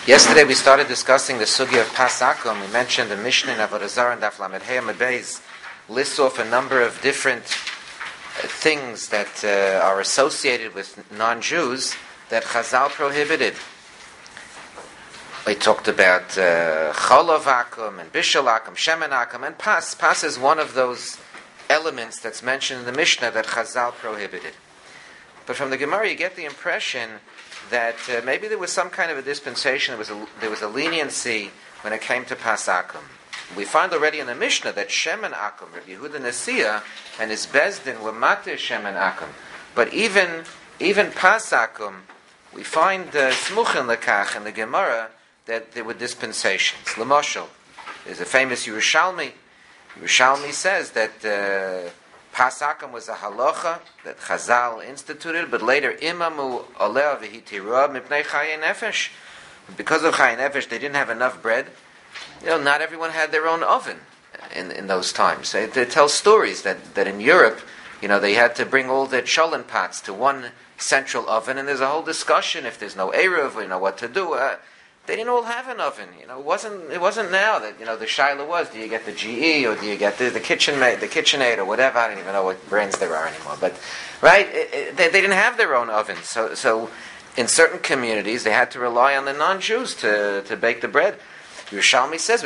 Yesterday we started discussing the sugya of Pasakum. We mentioned the Mishnah in Avodah Zarah and Daf Lamed Hey Amud Beis lists off a number of different things that are associated with non-Jews that Chazal prohibited. We talked about Cholovakum and Bishalakum, Shemenakum, and Pas. Pas is one of those elements that's mentioned in the Mishnah that Chazal prohibited. But from the Gemara you get the impression that maybe there was some kind of a dispensation, there was a leniency when it came to Pasakum. We find already in the Mishnah that Shemen Akum, Rabbi Yehuda Nesiya and his Bezdin were Matir Shemen Akum. But even Pasakum, we find Smuchin Lekach in the Gemara that there were dispensations. L'moshel, there's a famous Yerushalmi. Yerushalmi says that Pasakum was a halacha that Chazal instituted, but later Imamu Oleh v'hitirah mipnei Chayei Nefesh. Because of Chayei Nefesh, they didn't have enough bread. Not everyone had their own oven in those times. They tell stories that in Europe, they had to bring all their cholent pots to one central oven, and there's a whole discussion if there's no eruv, what to do. They didn't all have an oven. It wasn't now that the shaila was, do you get the GE or do you get the KitchenAid, the KitchenAid or whatever? I don't even know what brands there are anymore. But they didn't have their own ovens. So in certain communities they had to rely on the non-Jews to bake the bread. Yerushalmi says,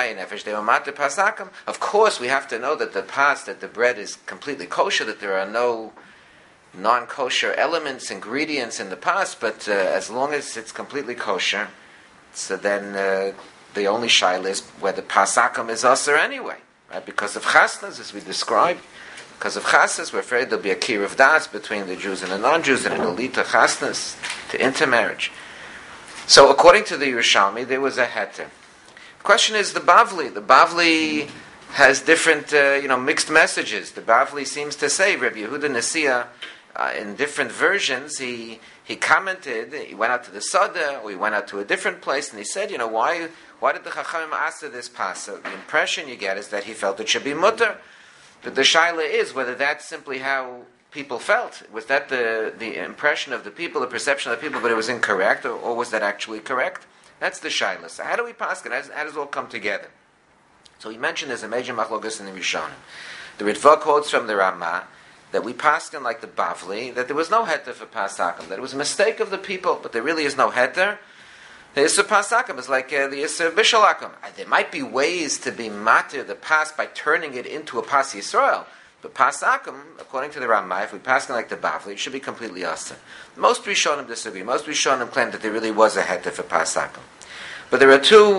of course we have to know that the bread is completely kosher, that there are no non-kosher elements, ingredients in the pas, but as long as it's completely kosher, so then the only shaila is whether Pasakum is usher anyway, right? Because of chasnas, as we described, because of chasnas, we're afraid there'll be a kir of das between the Jews and the non-Jews, and it'll lead to chasnas, to intermarriage. So according to the Yerushalmi, there was a heter. The question is the Bavli. The Bavli has different, mixed messages. The Bavli seems to say, Rabbi Yehuda Nesiya, in different versions, he commented, he went out to the Sada, or he went out to a different place, and he said, why did the Chachamim answer this pasuk? The impression you get is that he felt it should be mutter. But the shaila is whether that's simply how people felt. Was that the impression of the people, the perception of the people, but it was incorrect, or was that actually correct? That's the shaila. So how do we pass it? How does it all come together? So he mentioned there's a major machlokas in the Rishonim. The Ritva quotes from the Ramah that we passed in like the Bavli, that there was no heter for Pasakum, that it was a mistake of the people, but there really is no heter. The Isser Pasakum is like the Isser Bishalakum. There might be ways to be matir the pas by turning it into a Pas Yisrael, but Pasakum, according to the Ramah, if we pass in like the Bavli, it should be completely asr. Most Rishonim disagree. Most Rishonim claim that there really was a heter for Pasakum. But there are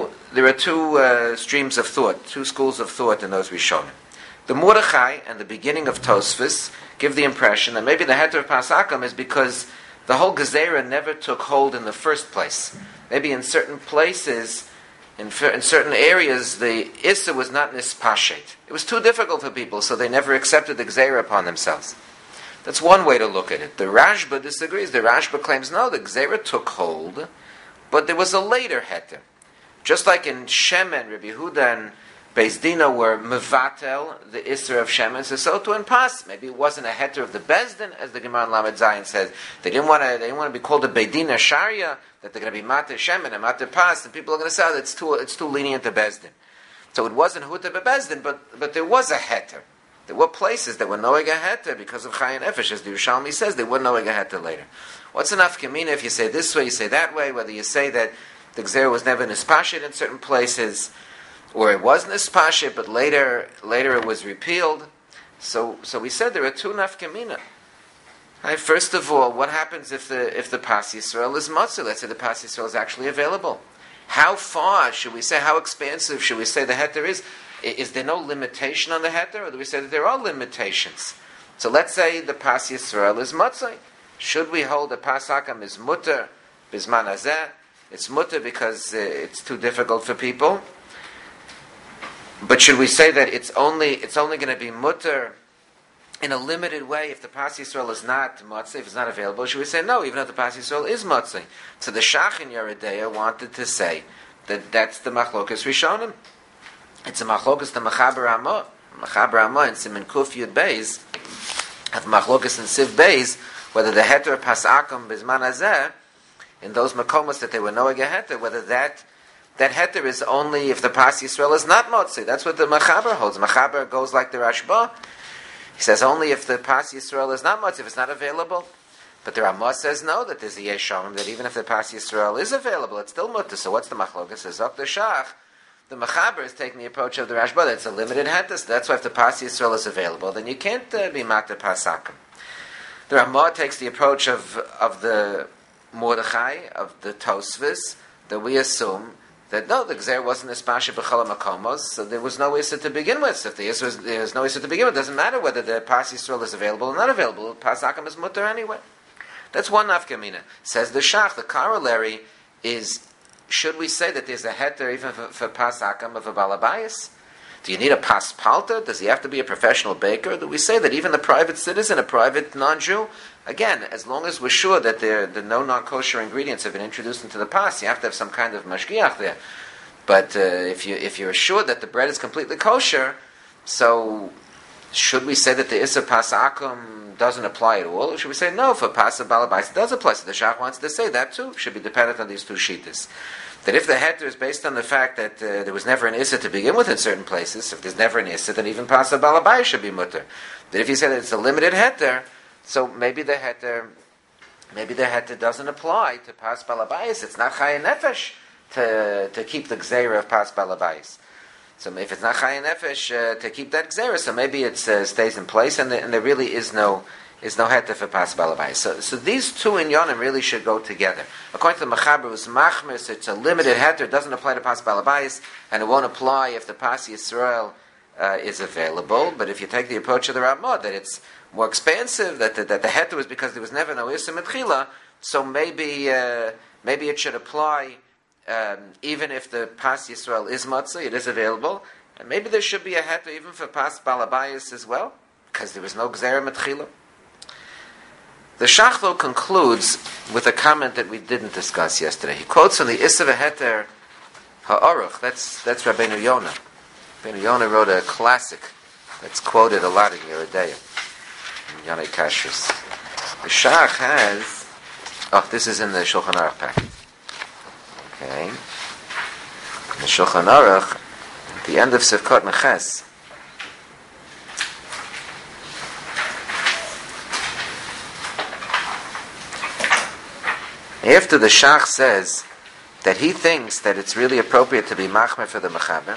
two streams of thought, two schools of thought in those Rishonim. The Mordechai and the beginning of Tosfos give the impression that maybe the heter of Pasakum is because the whole Gezerah never took hold in the first place. Maybe in certain places, in certain areas, the Issa was not nispashet. It was too difficult for people, so they never accepted the Gezerah upon themselves. That's one way to look at it. The Rashba disagrees. The Rashba claims, no, the Gezerah took hold, but there was a later heter. Just like in Shemen, Rabbi Yehuda and Beis Dina were mevatel, the Isser of Shemen, so too in Pas. Maybe it wasn't a heter of the Bezdin, as the Gemara in Lamed Zayin says. They didn't want to be called a Beidina Sharia, that they're going to be Mater Shemen and Mater Pas, and people are going to say it's too lenient to Bezdin. So it wasn't Huta Bezdin, but there was a heter. There were places that were knowing a heter because of Chayei Nefesh, as the Yerushalmi says, they were knowing a heter later. What's enough kamina if you say this way, you say that way, whether you say that the Gzera was never nispashet in certain places, or it was nispashet, but later it was repealed. So we said there are two nafkamina. Right, first of all, what happens if the Pas Yisrael is matzah? Let's say the Pas Yisrael is actually available. How far should we say? How expansive should we say the heter is? Is there no limitation on the heter, or do we say that there are limitations? So let's say the Pas Yisrael is matzah. Should we hold the Pasakum is mutter bisman hazeh? It's mutter because it's too difficult for people. But should we say that it's only going to be mutter in a limited way if the Pas Yisrael is not matzah, if it's not available? Should we say no, even if the Pas Yisrael is matzah? So the Shach in Yeridea wanted to say that that's the machlokas Rishonim. It's a machlokas the Mechaber Ramah. Mechaber Ramah in Siman Kuf Yud Beis have machlokas in Siv Beis whether the heter Pasakum bisman hazeh in those makomos that they were knowing a heter, whether that heter is only if the Pas Yisrael is not motzi. That's what the Machaber holds. Machaber goes like the Rashba. He says only if the Pas Yisrael is not motzi, if it's not available. But the Ramah says no, that there's a Yeshomim, that even if the Pas Yisrael is available, it's still mutter. So what's the Machlokas? Says Dr. Shach, the Machaber is taking the approach of the Rashba, that it's a limited heter. So that's why if the Pas Yisrael is available, then you can't be Makta Pasakim. The Ramah takes the approach of the Mordechai, of the Tosfos, that we assume that no, the Gzer wasn't Espasha B'Chala Makomos, so there was no Issa to begin with. So if there's no Issa to begin with, it doesn't matter whether the Pas Yisrael is available or not available. Pasakim is mutter anyway. That's one nafkamina. Says the Shach, the corollary is, should we say that there's a heter even for Pasakim of a Balabayas? Do you need a pas palta? Does he have to be a professional baker? Do we say that even the private citizen, a private non-Jew, again, as long as we're sure that the no non-kosher ingredients have been introduced into the pas, you have to have some kind of mashgiach there. But if you're assured that the bread is completely kosher, so should we say that the issa pas akum doesn't apply at all? Or should we say no, for pas balabais it does apply? So the Shach wants to say that too should be dependent on these two shittas. That if the heter is based on the fact that there was never an issa to begin with in certain places, if there's never an issa, then even pasa balabai should be mutter. But if you say that it's a limited heter, so maybe the heter doesn't apply to pas balabais. It's not chayin nefesh to keep the gzeira of pas balabais. So if it's not chayin nefesh to keep that gzeira, so maybe it stays in place, and there really is no heter for pas balabais. So these two inyanim really should go together. According to the Machaber, it's machmer, it's a limited heter, it doesn't apply to pas balabais, and it won't apply if the pas Yisrael is available. But if you take the approach of the Ramah, that it's more expansive, that the heter was because there was never no issa metchila, so maybe it should apply even if the pas Yisrael is matzah, it is available, and maybe there should be a heter even for pas balabais as well, because there was no gzera metchila. The Shach, though, concludes with a comment that we didn't discuss yesterday. He quotes from the Issa V'Heter Ha'aruch. That's Rabbeinu Yonah. Rabbeinu Yonah wrote a classic that's quoted a lot in Yeridea, in Yonah Kashrus. The Shach has... Oh, this is in the Shulchan Aruch packet. Okay. In the Shulchan Aruch, at the end of Sivkot Meches, after the Shach says that he thinks that it's really appropriate to be machmer for the mechaber,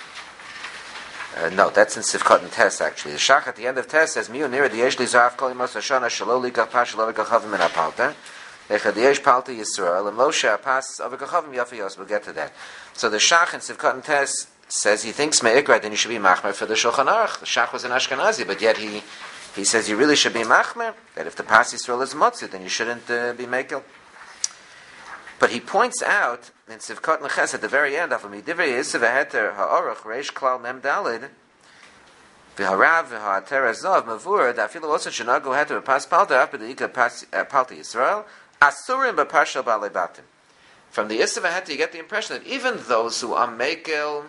no, that's in Sivkot and Tes actually. The Shach at the end of Tes says, "Miu nira diyesh li zarav kol imos hashana shelo likach pas shelo v'kachavim min hapalta echad diyesh palta Yisrael and lo she'apas av'kachavim yafi yos." We'll get to that. So the Shach in Sivkot and Tes says he thinks me'ikra then you should be machmer for the Shulchan Aruch. The Shach was an Ashkenazi, but yet he says you really should be machmer, that if the pas Yisrael is motzit, then you shouldn't be mekel. But he points out in Sivkot Meches at the very end of Midivrei Issa V'Heter Ha'aruch Reish Klal Mem Dalid V'Harav V'Ha'ater Azov Mavur Da'afilu Osa Shenago Heter V'Pas Palta Af B'Deika Palta Yisrael Asurim B'Pashal B'Alei Batim. From the Issa V'Heter you get the impression that even those who are mekel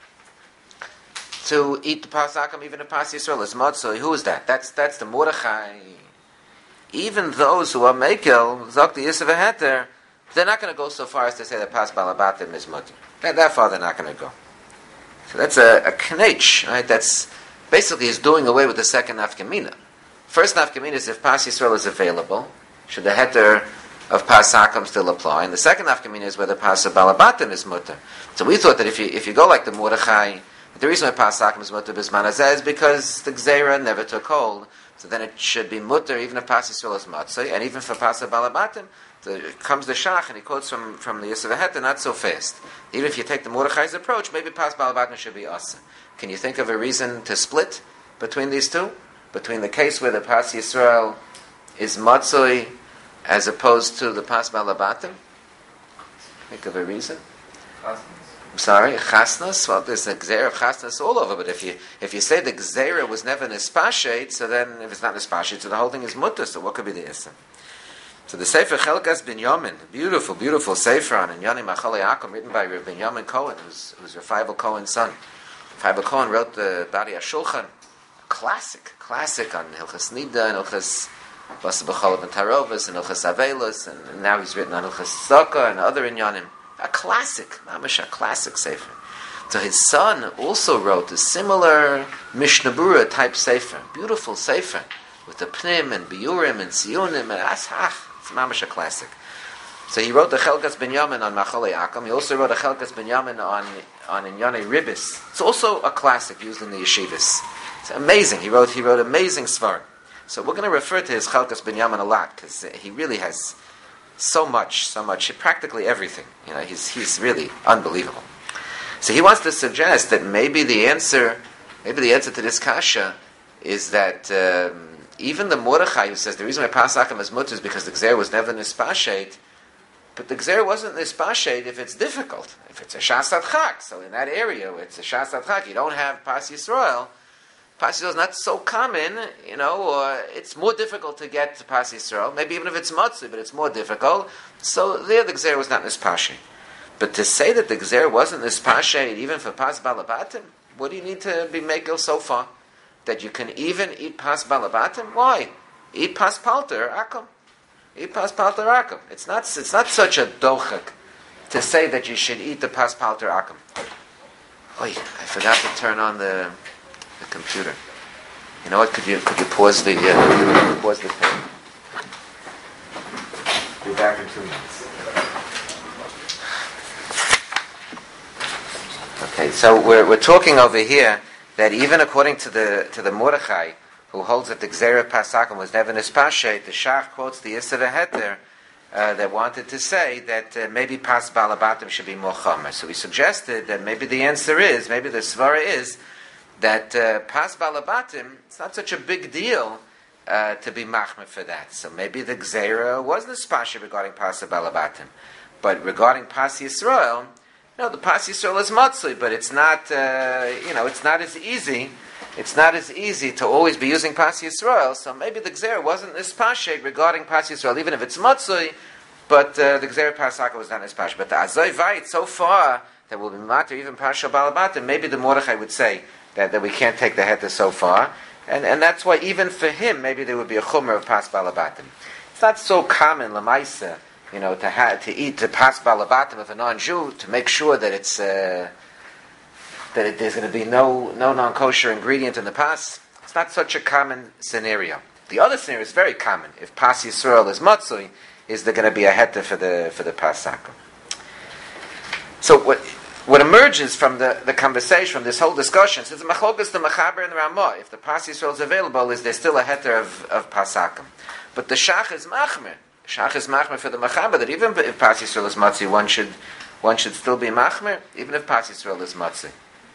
to eat the Pasakim, even the Pas Yisrael is Motzoi, who is that? That's the Mordechai. Even those who are mekel, Zok the Issa V'Heter, they're not going to go so far as to say that pas balabatim is mutter. That far they're not going to go. So that's a knetch, right? That's basically is doing away with the second nafkamina. First nafkamina is if pas Yisrael is available, should the heter of pas hakam still apply? And the second nafkamina is whether pas balabatim is mutter. So we thought that if you go like the Mordechai, the reason why pas hakam is mutter bismanazeh is because the gzeira never took hold. So then it should be mutter even if pas Yisrael is matzah, and even for pas balabatim. Comes the Shach and he quotes from the Yisrael Heter, not so fast. Even if you take the Mordechai's approach, maybe pas balabatim should be asa. Can you think of a reason to split between these two? Between the case where the pas Yisrael is matzoi as opposed to the pas balabatim? Think of a reason? I'm sorry, chasnas. Well, there's a gzeira of chasnas all over. But if you say the gzeira was never nispashet, so then if it's not nispashet, so the whole thing is mutter. So what could be the issa? So the Sefer Chelkas Binyamin, beautiful, beautiful Sefer on Inyanim Machal Yaakov, written by Binyamin Cohen, who's Raphael Cohen's son. Raphael Cohen wrote the Bari HaShulchan, classic on Hilchas Nida and Hilchas Basa B'chalav and Tarovas, and Ilchas Avelos, and now he's written on Ilchas Sukkah and other inyanim. A classic, mamash, a classic sefer. So his son also wrote a similar Mishnah Berurah type sefer, beautiful sefer, with the Pnim and Biurim and Siyunim and Ashach. It's mamash a classic. So he wrote the Chelkas Binyamin on Machalei Akam. He also wrote a Chelkas Binyamin on Inyanei Ribis. It's also a classic used in the yeshivas. It's amazing. He wrote amazing svarim. So we're going to refer to his Chelkas Binyamin a lot because he really has so much, practically everything. He's really unbelievable. So he wants to suggest that maybe the answer to this kasha is that even the Mordechai who says the reason why Pasachim is mutter is because the Gzer was never nispashet, but the Gzer wasn't nispashet if it's difficult, if it's a Shas Adchak. So in that area where it's a Shas Adchak, you don't have Pas Yisrael. Pas Yisrael is not so common, or it's more difficult to get to Pas Yisrael. Maybe even if it's Matzah, but it's more difficult. So there the Gzer was not nispashet. But to say that the Gzer wasn't nispashet even for Pas Balabatim, what do you need to be makel so far? That you can even eat Pas Balabatim? Why? Eat Pas Palter Akum. Eat Pas Palter Akum. It's not such a dochak to say that you should eat the Pas Palter Akum. Oy, I forgot to turn on the computer. You know what? Could you pause the tape? Be back in 2 minutes. Okay, so we're talking over here that even according to the Mordechai, who holds that the Gzera Pasakim was never nispashet, the Shach quotes the Yisra Heter that wanted to say that maybe Pas Balabatim should be more chomer. So we suggested that maybe the answer is, maybe the svara is, that Pas Balabatim, it's not such a big deal to be machmer for that. So maybe the Gzera was nispashet regarding Pas Balabatim. But regarding Pas Yisrael, the Pas Yisrael is matzui, but it's not, it's not as easy. It's not as easy to always be using Pas Yisrael. So maybe the Gzer wasn't nispashek regarding Pas Yisrael, even if it's matzui. But the Gzer Pasaka was not nispashek. But the Azoi Vait so far that will be matter even Pasha Balabatim. Maybe the Mordechai would say that we can't take the heter so far, and that's why even for him maybe there would be a chumrah of Pas Balabatim. It's not so common lamaisa. To eat the Pas Balabatim of a non-Jew to make sure that it's there's going to be no non-kosher ingredient in the Pas. It's not such a common scenario. The other scenario is very common. If Pas Yisrael is matzui, is there going to be a heter for the Pas Sakum? So what emerges from the conversation, from this whole discussion, since the machlokas, the Mechaber and the Ramah, if the Pas Yisrael is available, is there still a heter of Pas Sakum? But the Shach is machmer. Shach is machmer for the Mechaber, that even if Pas Yisrael is matzah, one should still be machmer, even if Pas Yisrael is matzah.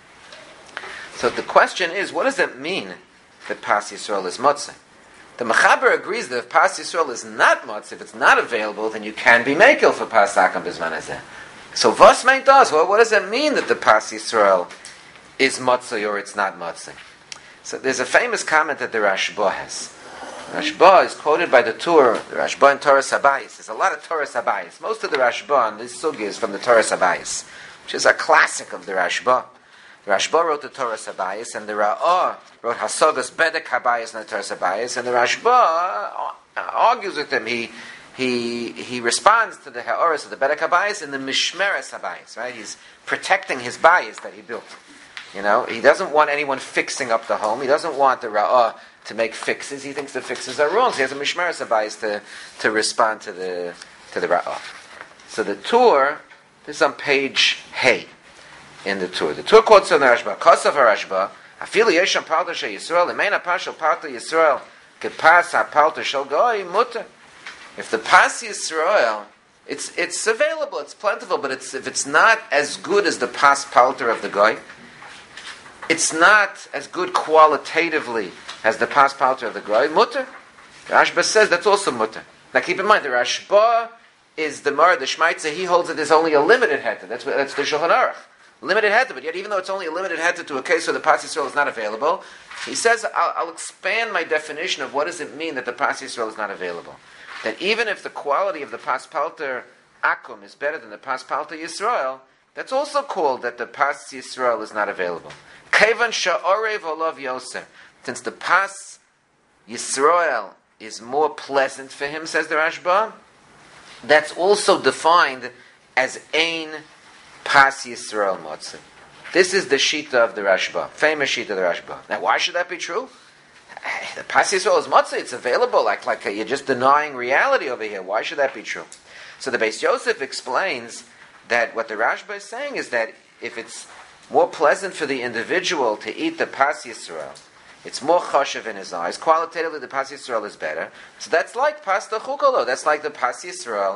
So the question is, what does it mean that Pas Yisrael is matzah? The Mechaber agrees that if Pas Yisrael is not matzah, if it's not available, then you can be mekel for Pas Sakam Bizman Hazeh. So Vos meint does. Well, what does it mean that the Pas Yisrael is matzah or it's not matzah? So there's a famous comment that the Rashba has. Rashba is quoted by the Rashba in Torah Sabayis. There's a lot of Torah Sabayis. Most of the Rashba on this sugi is from the Torah Sabayis, which is a classic of the Rashba. The Rashba wrote the Torah Sabayis, and the Ra'ah wrote Hasagas Bedek Habayis in the Torah Sabayis, and the Rashba argues with him. He responds to the Ha'oris of the Bedek Habayis in the Mishmeres Habayis, right? He's protecting his bayis that he built. He doesn't want anyone fixing up the home. He doesn't want the Ra'ah to make fixes. He thinks the fixes are wrong. So he has a mishmeres habayis to respond to the Ra'ah. So the Tur, this is on page Hey in the Tur. The Tur quotes on the Rashba. Kosav HaRashba, Afilu Yesham Palter Shel Yisrael, Imein HaPashal Palter Yisrael, Kepas HaPalter Shel Goy, Mutter. If the Pas Yisrael, it's available, it's plentiful, but if it's not as good as the Pas Palter of the Goy, it's not as good qualitatively as the Pas Palter of the Goy, Mutter. The Rashba says that's also Mutter. Now keep in mind, the Rashba is the Mar, the Shmaitza, he holds that there's only a limited heter. That's the Shulchan Aruch. Limited heter, but yet even though it's only a limited heter to a case where the Pas Yisrael is not available, he says, I'll expand my definition of what does it mean that the Pas Yisrael is not available. That even if the quality of the Pas Palter Akum is better than the Pas Palter Yisrael, that's also called that the Pas Yisrael is not available. Kevan Sha'orev Olav Yosef. Since the Pas Yisrael is more pleasant for him, says the Rashba, that's also defined as Ein Pas Yisrael Motzei. This is the Shita of the Rashba, famous Shita of the Rashba. Now, why should that be true? The Pas Yisrael is Motzei, it's available, like you're just denying reality over here. Why should that be true? So the Beis Yosef explains that what the Rashba is saying is that if it's more pleasant for the individual to eat the Pas Yisrael, it's more choshev in his eyes. Qualitatively, the Pas Yisrael is better. So that's like Pas Chukolo. That's like the Pas Yisrael.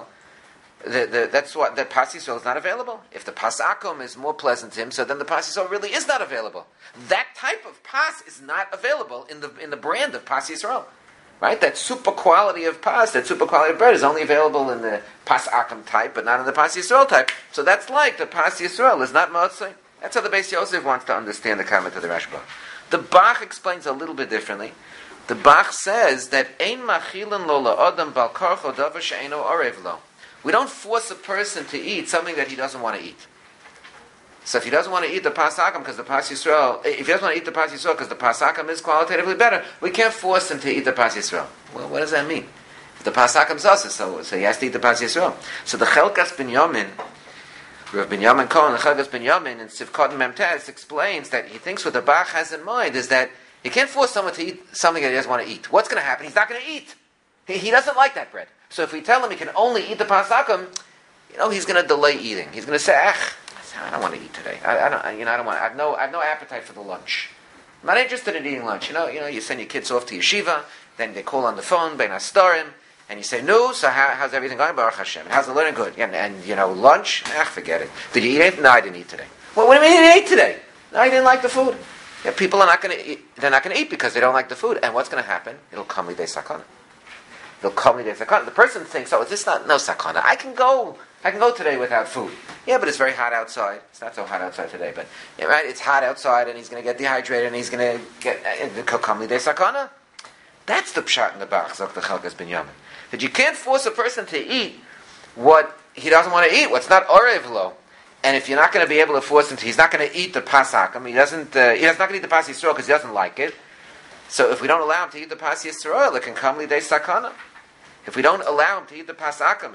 That's what the Pas Yisrael is not available. If the Pas Akum is more pleasant to him, so then the Pas Yisrael really is not available. That type of Pas is not available in the brand of Pas Yisrael. Right? That super quality of Pas, that super quality of bread is only available in the Pas Akum type, but not in the Pas Yisrael type. So that's like the Pas Yisrael is not Motzei. That's how the Beis Yosef wants to understand the comment of the Rashba. The Bach explains a little bit differently. The Bach says that Ein machilin lo la'odam bal karcho davar she'eino orev lo. We don't force a person to eat something that he doesn't want to eat. So if he doesn't want to eat the Pas Akum because the Pas Yisrael, if he doesn't want to eat the Pas Yisrael because the Pas Akum is qualitatively better, we can't force him to eat the Pas Yisrael. Well, what does that mean? If the Pas Akum is us, so he has to eat the Pas Yisrael. So the Chelkas Binyamin, Rav Binyamin Cohen, the Chelkas Binyamin in Sivkot Memtes explains that he thinks what the Bach has in mind is that he can't force someone to eat something that he doesn't want to eat. What's going to happen? He's not going to eat. He doesn't like that bread. So if we tell him he can only eat the Pas Akum, he's going to delay eating. He's going to say, I don't want to eat today. I have no appetite for the lunch. I'm not interested in eating lunch. You send your kids off to yeshiva, then they call on the phone, bein hastarim, and you say, no, so how's everything going? Baruch Hashem. And how's the learning? Good. And lunch? Forget it. Did you eat it? No, I didn't eat today. Well, what do you mean you didn't eat today? No, I didn't like the food. Yeah, people are not going to eat. They're not going to eat because they don't like the food. And what's going to happen? It'll come lidei sakana. It'll come lidei sakana. The person thinks, is this not no sakana? I can go today without food. Yeah, but it's very hot outside. It's not so hot outside today, but right, it's hot outside, and he's going to get dehydrated, and he's going to get kamli de sakana. That's the pshat in the Bach, Zok the Chelkas Binyamin. That you can't force a person to eat what he doesn't want to eat, what's not orev lo. And if you're not going to be able to force him to, he's not going to eat the Pas Akum. He's not going to eat the Pas Yisrael because he doesn't like it. So if we don't allow him to eat the Pas Yisrael, it can kamli de sakana. If we don't allow him to eat the Pas Akum,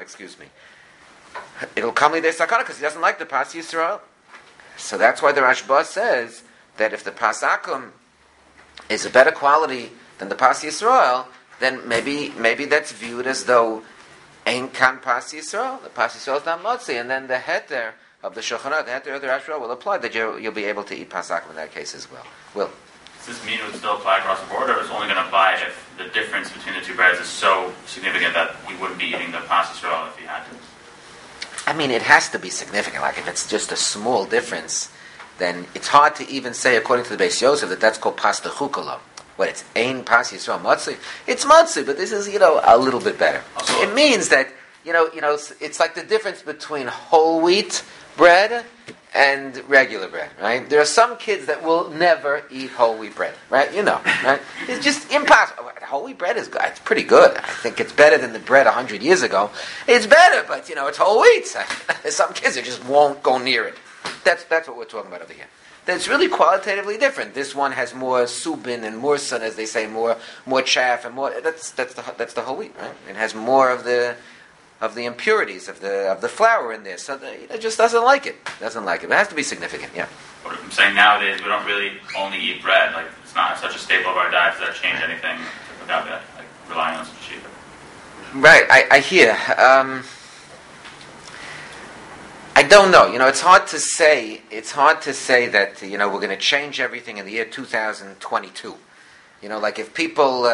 it'll come lidei sakana because he doesn't like the Pas Yisrael. So that's why the Rashba says that if the Pas Akum is a better quality than the Pas Yisrael, then maybe that's viewed as though Ein Kan Pas Yisrael. The Pas Yisrael is not Motzi, and then the heter of the Shulchan Aruch, the heter of the Rashba will apply that you'll be able to eat Pas Akum in that case as well. Will. Does this mean it would still apply across the board, or is it only going to apply if the difference between the two breads is so significant that he wouldn't be eating the Pas Yisrael if he had to? It has to be significant. Like if it's just a small difference, then it's hard to even say, according to the Beis Yosef, that's called Pas Chukolo. What, it's Ein Pas Yisrael Matzi? It's Matzi, but this is, a little bit better. Also, it means that, it's like the difference between whole wheat bread and regular bread, right? There are some kids that will never eat whole wheat bread, right? Right? It's just impossible. Whole wheat bread is good. It's pretty good. I think it's better than the bread 100 years ago. It's better, but, it's whole wheat. Some kids that just won't go near it. That's what we're talking about over here. That's really qualitatively different. This one has more subin and more sun, as they say, more chaff and more. That's the whole wheat, right? It has more of the impurities of the flour in there, so it just doesn't like it. It has to be significant. Yeah. What I'm saying nowadays, we don't really only eat bread. Like it's not such a staple of our diet. Does that change anything about that? Like relying on such a cheap. Right. I hear. I don't know. It's hard to say. It's hard to say that we're going to change everything in the year 2022. Like if people.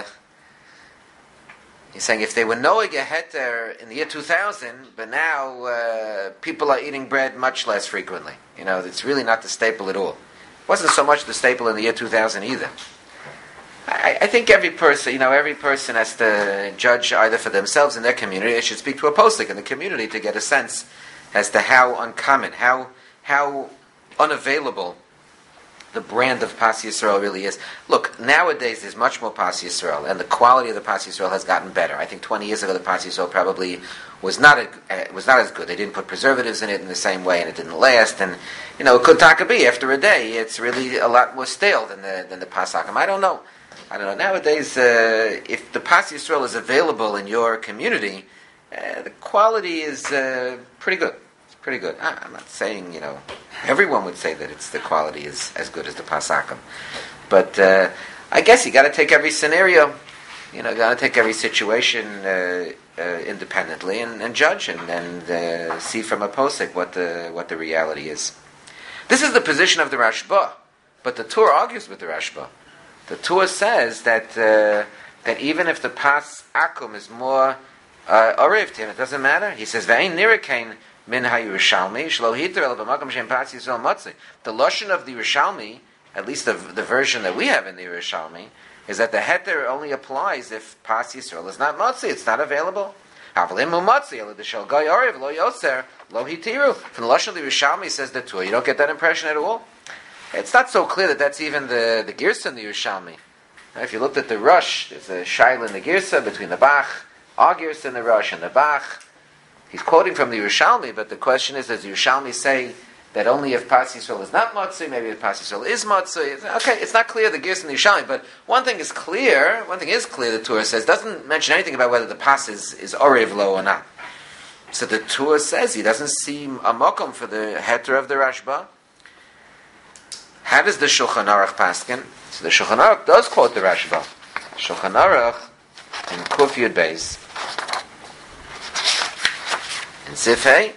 He's saying if they were knowing a heter in the year 2000, but now people are eating bread much less frequently. It's really not the staple at all. It wasn't so much the staple in the year 2000 either. I think every person has to judge either for themselves in their community. They should speak to a poslik in the community to get a sense as to how uncommon, how unavailable the brand of Pas Yisrael really is. Look, nowadays there's much more Pas Yisrael, and the quality of the Pas Yisrael has gotten better. I think 20 years ago the Pas Yisrael probably was not as good. They didn't put preservatives in it in the same way, and it didn't last. And it could be after a day, it's really a lot more stale than the Pas Akum. I don't know. I don't know. Nowadays, if the Pas Yisrael is available in your community, the quality is pretty good. It's pretty good. I'm not saying, everyone would say that the quality is as good as the Pas Akum. But I guess you got to take every scenario, got to take every situation independently and judge and see from a posik what the reality is. This is the position of the Rashba, but the Torah argues with the Rashba. The Torah says that even if the Pas Akum is more Orev to him, it doesn't matter. He says, "Ve'ein nirakain min ha'Yerushalmi shlo hiter el b'makom shem Pas Yisrael motzi." The lashon of the Yerushalmi, at least the version that we have in the Yerushalmi, is that the heter only applies if Pas Yisrael is not motzi; it's not available. Havalim motzi el d'shel goy Orev lo yoser lo hitiru. From the lashon of the Yerushalmi says the Torah. You don't get that impression at all. It's not so clear that that's even the Girsa in the Yerushalmi. If you looked at the Rush, there's a shaila in the Girsa between the Bach, our Girsa in the Rush, and the Bach. He's quoting from the Yerushalmi, but the question is, does the Yerushalmi say that only if Pas Yisrael is not Matzui, maybe if Pas Yisrael is Matzui? Okay, it's not clear the Girsa in the Yerushalmi, but one thing is clear, the Torah says, doesn't mention anything about whether the Pas is Orev Lo or not. So the Torah says he doesn't see a mokum for the heter of the Rashba. How does the Shulchan Aruch paskin? So the Shulchan Aruch does quote the Rashba. Shulchan Aruch in Kuf Yud Beis in Sifhei,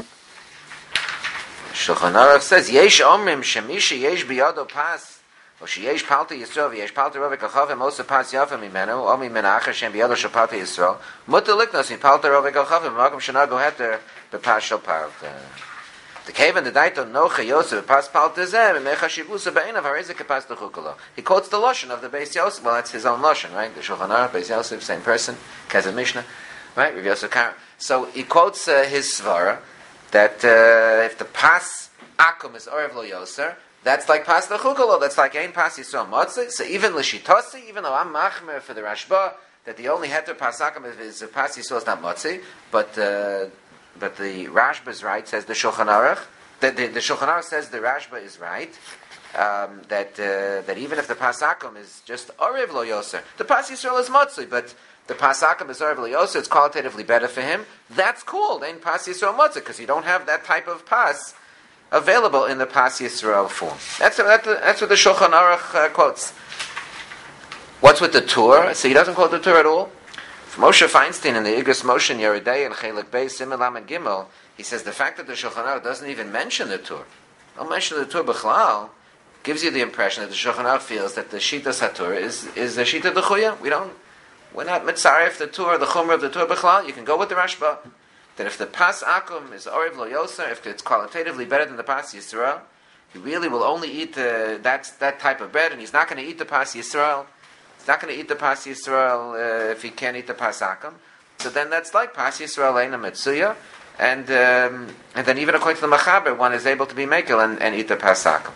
Shulchan Aruch says Yesh Omrim Shemisha Yesh Biyado Pas O Sheyesh Palta Yisrael Yesh Palta Rovek Achavim Osa Pas Yafa Mimenu O Mimena Acher Shem Biyado Shel Palta Yisrael Mutter Liknos Mi Palta Rovek Achavim Makom Shenago Heter Bepas Shel Palta. The cave and the daito nocha Yosef pas paltezem and mecha shivusa be'inav harezek pas techukolo. He quotes the lashon of the Beis Yosef. Well, that's his own lashon, right? The Shulchan Aruch, Beis Yosef, same person, Kezem Mishnah, right? Rav Yosef Karo. So he quotes his svara that if the pas akum is orev lo yoser, that's like pas techukolo. That's like ein pas yisrael motzi. So even l'shitasi, even though I'm machmer for the Rashba, that the only heter pas akum is pas yisrael is not motzi, but the Rashba is right, says the Shulchan Aruch. The Shulchan Aruch says the Rashba is right, that even if the Pas Akum is just Orev Lo Yoser, the Pas Yisrael is Motzui, but the Pas Akum is Orev Lo Yoser, it's qualitatively better for him. That's cool, then Pas Yisrael Motzui, because you don't have that type of Pas available in the Pas Yisrael form. That's what the Shulchan Aruch quotes. What's with the Torah? So he doesn't quote the Torah at all. Moshe Feinstein in the Igros Moshe and Yeridei and Chelik Beis Simon Lam and Gimel, he says the fact that the Shulchan Aruch doesn't even mention the Torah, don't mention the Torah b'chlal, gives you the impression that the Shulchan Aruch feels that the Shitas HaTorah is the Shita D'chuya. We're not mitzaref the Torah, the Chumrah of the Torah b'chlal. You can go with the Rashba that if the Pas Akum is Orev Lo Yoser, if it's qualitatively better than the Pas Yisrael, he really will only eat that type of bread, and he's not going to eat the Pas Yisrael. Not going to eat the Pas Yisrael if he can't eat the Pas Akum. So then that's like Pas Yisrael Eina Metzuya, and then even according to the Machaber, one is able to be Mekel and eat the Pas Akum.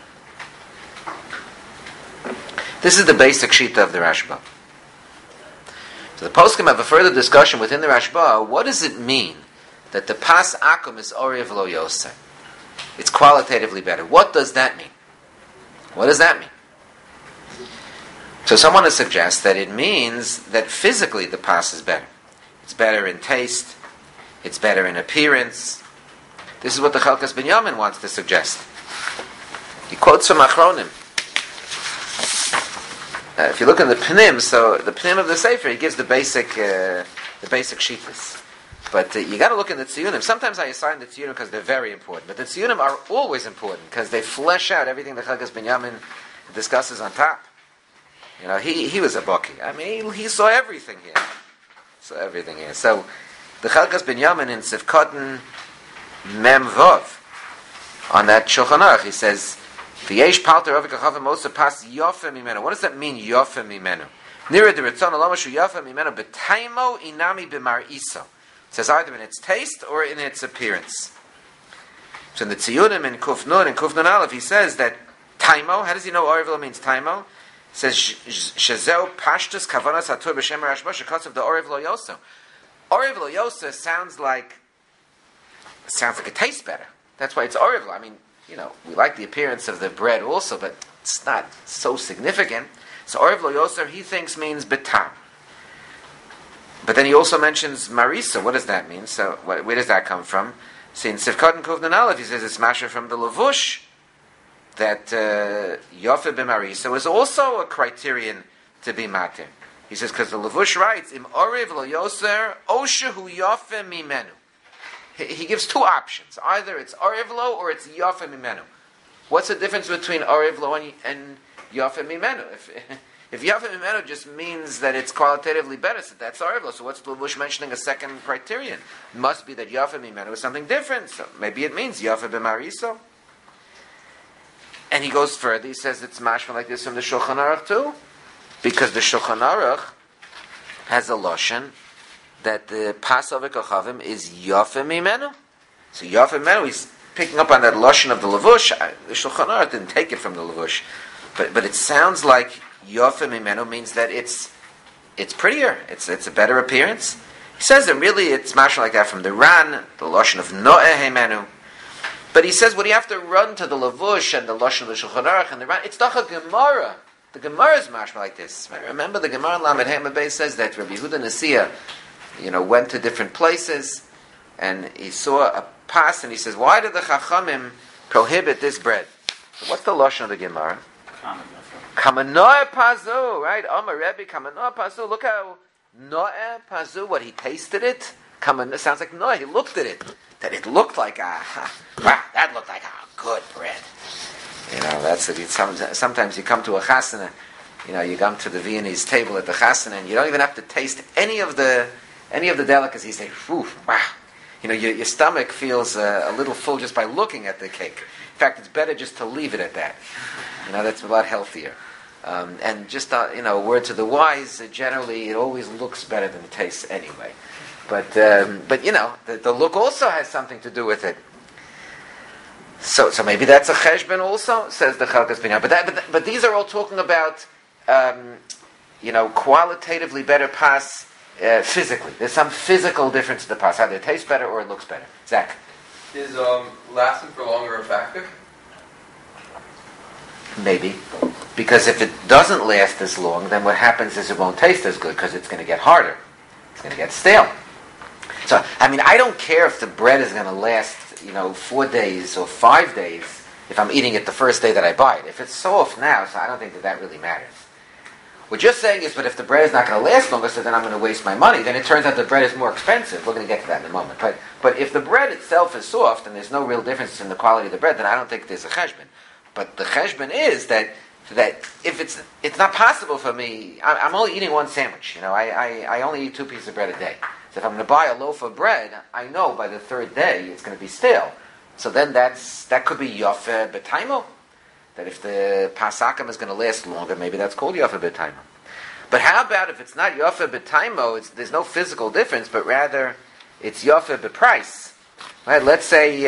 This is the basic shita of the Rashba. So the poskim have a further discussion within the Rashba. What does it mean that the Pas Akum is Orev Lo Yoser? It's qualitatively better. What does that mean? What does that mean? So someone has suggested that it means that physically the pas is better. It's better in taste. It's better in appearance. This is what the Chalkas Binyamin wants to suggest. He quotes from Achronim. If you look in the Pnim, so the Pnim of the Sefer, he gives the basic shittas. But you got to look in the Tziyunim. Sometimes I assign the Tziyunim because they're very important. But the Tziyunim are always important because they flesh out everything the Chalkas Binyamin discusses on top. He was a Baki. I mean, he saw everything here. So the Chalkas Binyamin in Sivkotten Mem Vov, on that Shulchan Aruch, he says, V'yesh palter ovik achavim osa pas yofe mimenu. What does that mean, yofe mimenu? Nira de ritzon alama shu yofe mimenu b'taimo inami b'mar iso. It says either in its taste or in its appearance. So in the Tziyunim in Kuf Nun and Kuf Nun Aleph, he says that taimo, how does he know Orevlo means taimo? It says shezeu pashtus kavanas hatur b'shem Rashba shekatsav the Orevlo yoso. Orevlo yoso sounds like it tastes better. That's why it's Orevlo. I mean, we like the appearance of the bread also, but it's not so significant. So Orev Lo Yoser, he thinks means betam. But then he also mentions marisa. What does that mean? So where does that come from? See, in Sivkot and Kuvnan Aleph, he says it's masher from the Levush, that Yofe b'marisa was also a criterion to be matir. He says, because the Levush writes, Im Orev Lo Yoser, Oshehu Yofe Mimenu. He gives two options. Either it's Orev Lo or it's Yofe Mimenu. What's the difference between Orev Lo and Yofe Mimenu? If Yofe Mimenu just means that it's qualitatively better, so that's Orev Lo. So what's the Levush mentioning a second criterion? It must be that Yofe Mimenu is something different. So maybe it means Yofe b'mariso. And he goes further. He says it's mashma like this from the Shulchan Aruch too. Because the Shulchan Aruch has a lashon that the Pasov Kochavim is Yofe Mimenu. So Yofe Mimenu, he's picking up on that lashon of the Levush. The Shulchan Aruch didn't take it from the Levush, but it sounds like Yofe Mimenu means that it's prettier. It's a better appearance. He says that really it's mashma like that from the Ran, the lashon of Noeh Hemenu. But he says, what do you have to run to the Levush and the lashon of the Shulchan Aruch and the Ran? It's doch a Gemara. The Gemara is mashma like this. Remember, the Gemara in Lamed Hema Beis says that Rabbi Yehuda Nasiya, went to different places, and he saw a pas, and he says, why did the Chachamim prohibit this bread? So what's the lashon of the Gemara? Kamanoah pazu, right? Amar Rebbe, kamanoah pazu. Look how Noah pazu, what he tasted it. Sounds like Noah. He looked at it. That it looked like that looked like a good bread. That's it. Sometimes you come to a chasana, you come to the Viennese table at the chasana, and you don't even have to taste any of the delicacies. You say, "Whew, wow!" Your stomach feels a little full just by looking at the cake. In fact, it's better just to leave it at that. That's a lot healthier. And just a word to the wise. Generally, it always looks better than it tastes anyway. But the look also has something to do with it. So maybe that's a cheshbon also, says the Chalkas Binyan. But these are all talking about qualitatively better pas physically. There's some physical difference to the pas. Either it tastes better or it looks better. Zach. Is lasting for longer a factor? Maybe. Because if it doesn't last as long, then what happens is it won't taste as good because it's going to get harder. It's going to get stale. So, I don't care if the bread is going to last, 4 days or 5 days if I'm eating it the first day that I buy it. If it's soft now, so I don't think that really matters. What you're saying is, but if the bread is not going to last longer, so then I'm going to waste my money, then it turns out the bread is more expensive. We're going to get to that in a moment. But if the bread itself is soft and there's no real difference in the quality of the bread, then I don't think there's a cheshbon. But the cheshbon is that if it's not possible for me, I'm only eating one sandwich. I only eat 2 pieces of bread a day. So if I'm going to buy a loaf of bread, I know by the 3rd day it's going to be stale. So then that could be Yofe B'taimo. That if the Pasakam is going to last longer, maybe that's called Yofe B'taimo. But how about if it's not Yofe B'taimo, there's no physical difference, but rather it's Yofe B'price. Right? Let's say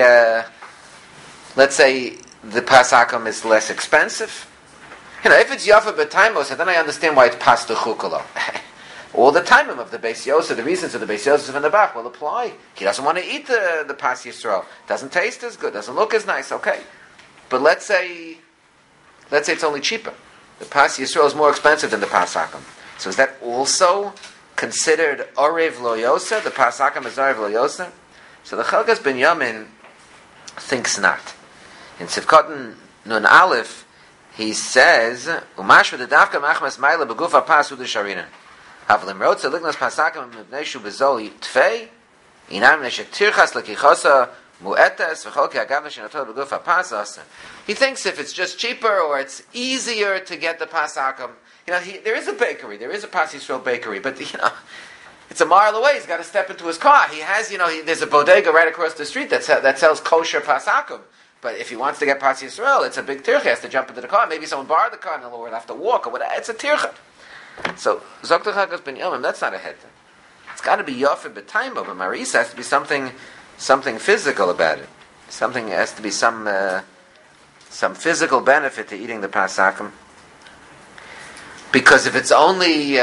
the Pasakam is less expensive. If it's Yofe B'taimo, so then I understand why it's Pasta Chukalo. All the time of the Beis Yosef, the reasons of the Beis Yosef in the back will apply. He doesn't want to eat the Pas Yisrael. Doesn't taste as good. Doesn't look as nice. Okay, but let's say it's only cheaper. The Pas Yisrael is more expensive than the Pas Hakam. So is that also considered Orev Lo Yosef? The Pas Hakam is Orev Lo Yosef. So the Chalkas Binyamin thinks not. In Sivkot Nun Aleph, he says, "Umashva the Davka Machmas Maila Begufa Pas Udisharina." Havlim wrote, "So lignas pasakam mebneishu bezoli tfei, inam neshek tirchas lekichosa muetes v'cholki agav neshinatol begufa pasas." He thinks if it's just cheaper or it's easier to get the pasakam, there is a bakery, there is a Pas Yisrael bakery, but it's a mile away. He's got to step into his car. He has, there's a bodega right across the street that sells kosher pasakam. But if he wants to get Pas Yisrael, it's a big tircha. He has to jump into the car. Maybe someone borrowed the car and he'll have to walk or whatever. It's a tircha. So, Zok Chalkas Ben Yomim, that's not a heter. It's got to be Yofe B'taimo, but Marisa has to be something physical about it. Something has to be some physical benefit to eating the Pasakim. Because if it's only,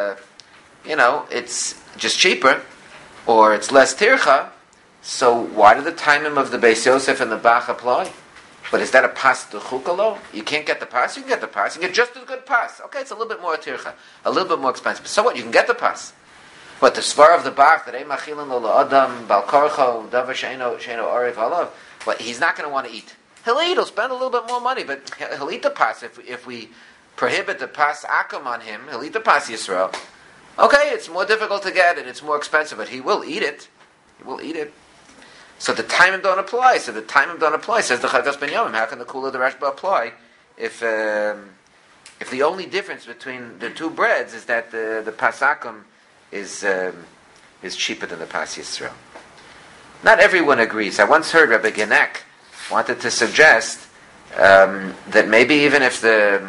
it's just cheaper, or it's less tircha, so why do the timing of the Beis Yosef and the Bach apply? But is that a pas d'chukalo? You can't get the pas. You can get the pas. You can get just as good pas. Okay, it's a little bit more tircha, a little bit more expensive. So what? You can get the pas. But the svar of the bach that emachilin lo adam bal korcho davar sheino orev halav. But he's not going to want to eat. He'll eat. He'll spend a little bit more money, but he'll eat the pas. If we prohibit the pas akum on him, he'll eat the pas Yisrael. Okay, it's more difficult to get and it's more expensive, but he will eat it. He will eat it. So the timing don't apply. Says the Chagas Ben Yomim. How can the Kula of the Rashba apply if the only difference between the two breads is that the pasakum is cheaper than the pas Yisrael? Not everyone agrees. I once heard Rabbi Genek wanted to suggest that maybe even if the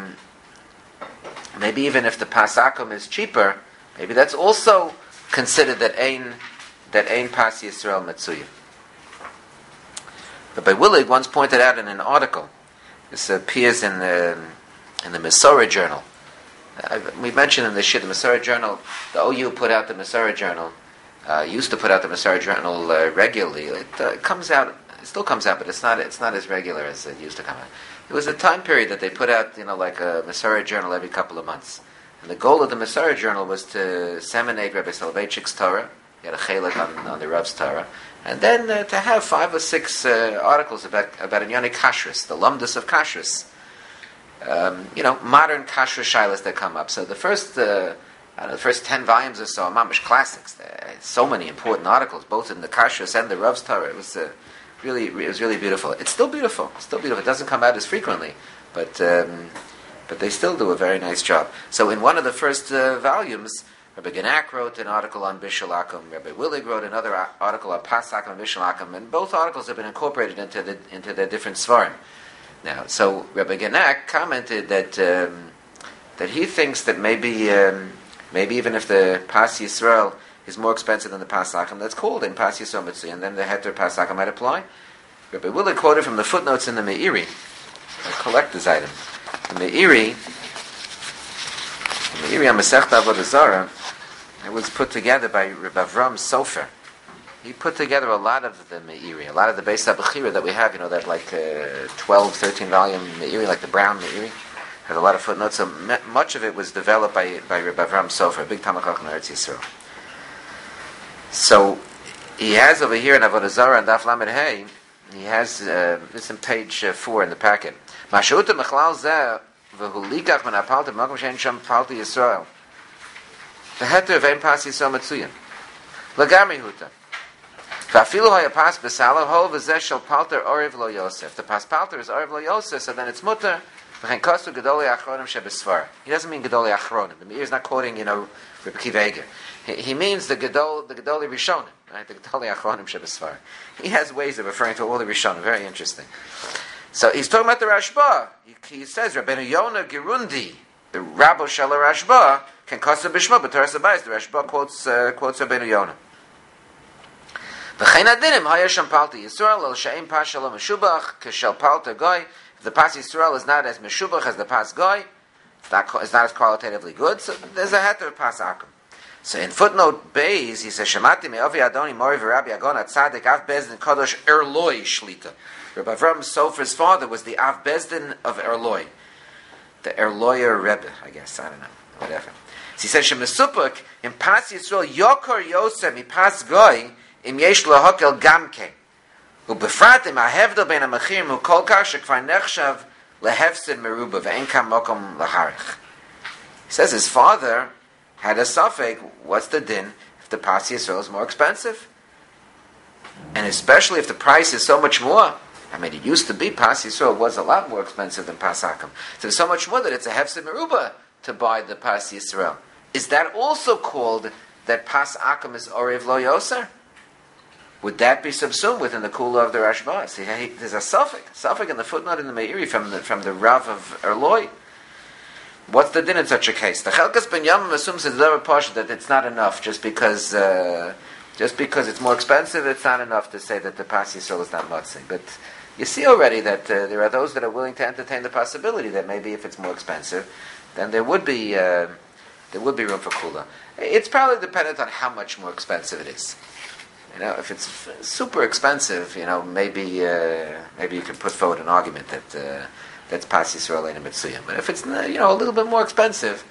pasakum is cheaper, maybe that's also considered that ein pas Yisrael Metzuya. Rabbi Willig once pointed out in an article, this appears in the Masorah Journal. We mentioned in the Masorah Journal, the OU put out the Masorah Journal, used to put out the Masorah Journal regularly. It comes out, it still comes out, but it's not as regular as it used to come out. It was a time period that they put out, like a Masorah Journal every couple of months. And the goal of the Masorah Journal was to disseminate Rabbi Soloveitchik's Torah. He had a chelik on the Rav's Torah. And then to have 5 or 6 articles about Inyani Kashrus, the lumdus of Kashrus. Modern Kashrus shilas that come up. So the first 10 volumes or so are mamish classics. So many important articles, both in the Kashrus and the Rav's Torah. It was really beautiful. It's still beautiful. It doesn't come out as frequently, but they still do a very nice job. So in one of the first volumes, Rabbi Genak wrote an article on Bishul Akum. Rabbi Willig wrote another article on Pasakum and Bishul Akum, and both articles have been incorporated into their different svarim. Now, so Rabbi Genak commented that he thinks that maybe even if the Pas Yisrael is more expensive than the Pasakum, that's called in Pas Yisrael Mitzvah, and then the Heter Pasakum might apply. Rabbi Willig quoted from the footnotes in the Meiri, a collector's item. The Meiri on Masechta Avodah Zarah, it was put together by Rabbi Avram Sofer. He put together a lot of the Meiri, a lot of the Beis HaBechira that we have, that like 12, 13 volume Meiri, like the brown Meiri, has a lot of footnotes. So much of it was developed by Rabbi Avram Sofer, a big Talmid Chacham in Eretz Yisrael. So he has over here in Avodah Zarah and Daf Lamed Hey, he has this in page 4 in the packet. Mashuta Mechlal Zeh v'hu likach min ha'palta b'makom she'en sham palta Yisrael. The heter of ein pas Yisrael Metzuyan. L'gamri huta. V'afilu ha'ya pas b'sala ho v'zeh shel palter oriv lo Yosef. The pas palter is oriv lo Yosef, so then it's mutter. V'chen kostu gedolei achronim shebesvar. He doesn't mean gedolei achronim. The Meir is not quoting, Rabbi Akiva Eiger. He means the gedolei rishonim, right? The gedolei achronim shebesvar. He has ways of referring to all the rishonim. Very interesting. So he's talking about the Rashba. He says, Rabbeinu Yonah Gerundi, the Rabbo Shala Rashba, can kosta b'shma, but Torah Sabayis, the Rashba quotes Rabbeinu Yonah. V'chein adinim, haya sham palta Yisrael, el she'im pas shalom meshubach, k'shel palta goy. If the pas Yisrael is not as meshubach as the pas goy, it's not as qualitatively good, so there's a heter pas akum. So in footnote Beis, he says, Shemati me'ovi adoni mori v'rabi agon atzadik av bezdin kadosh erloi shlita. Rabbi Avram Sofer's father was the Av Bezdin of Erloi. The Erloyer Rebbe, I guess. I don't know. Whatever. So he says, Shemesupuk, in Pas Yisrael, Yokor Yosef, mi Pas Goy, im yesh lohokel gamke. Ubefrat im ahevdo ben amachim, hu kol kar shekvar nechshav lehefsid meruba, ve'en kam mokom laharich. He says his father had a suffix, what's the din if the Pas Yisrael is more expensive? And especially if the price is so much more. I mean, it used to be Pas Yisrael was a lot more expensive than Pas Akum. So there's so much more that it's a hefsed meruba to buy the Pas Yisrael. Is that also called that Pas Akum is Orev Lo Yoser? Would that be subsumed within the Kula of the Rashba? See, there's a suffix in the footnote in the Meiri from the Rav of Erloi. What's the din in such a case? The Chelkas Ben Yamim assumes it's a portion that it's not enough just because it's more expensive. It's not enough to say that the Pas Yisrael is not matzing, but you see already that there are those that are willing to entertain the possibility that maybe if it's more expensive, then there would be room for kula. It's probably dependent on how much more expensive it is. If it's super expensive, maybe you can put forward an argument that that's Pas Yisrael Ein Mitzuyah. But if it's a little bit more expensive,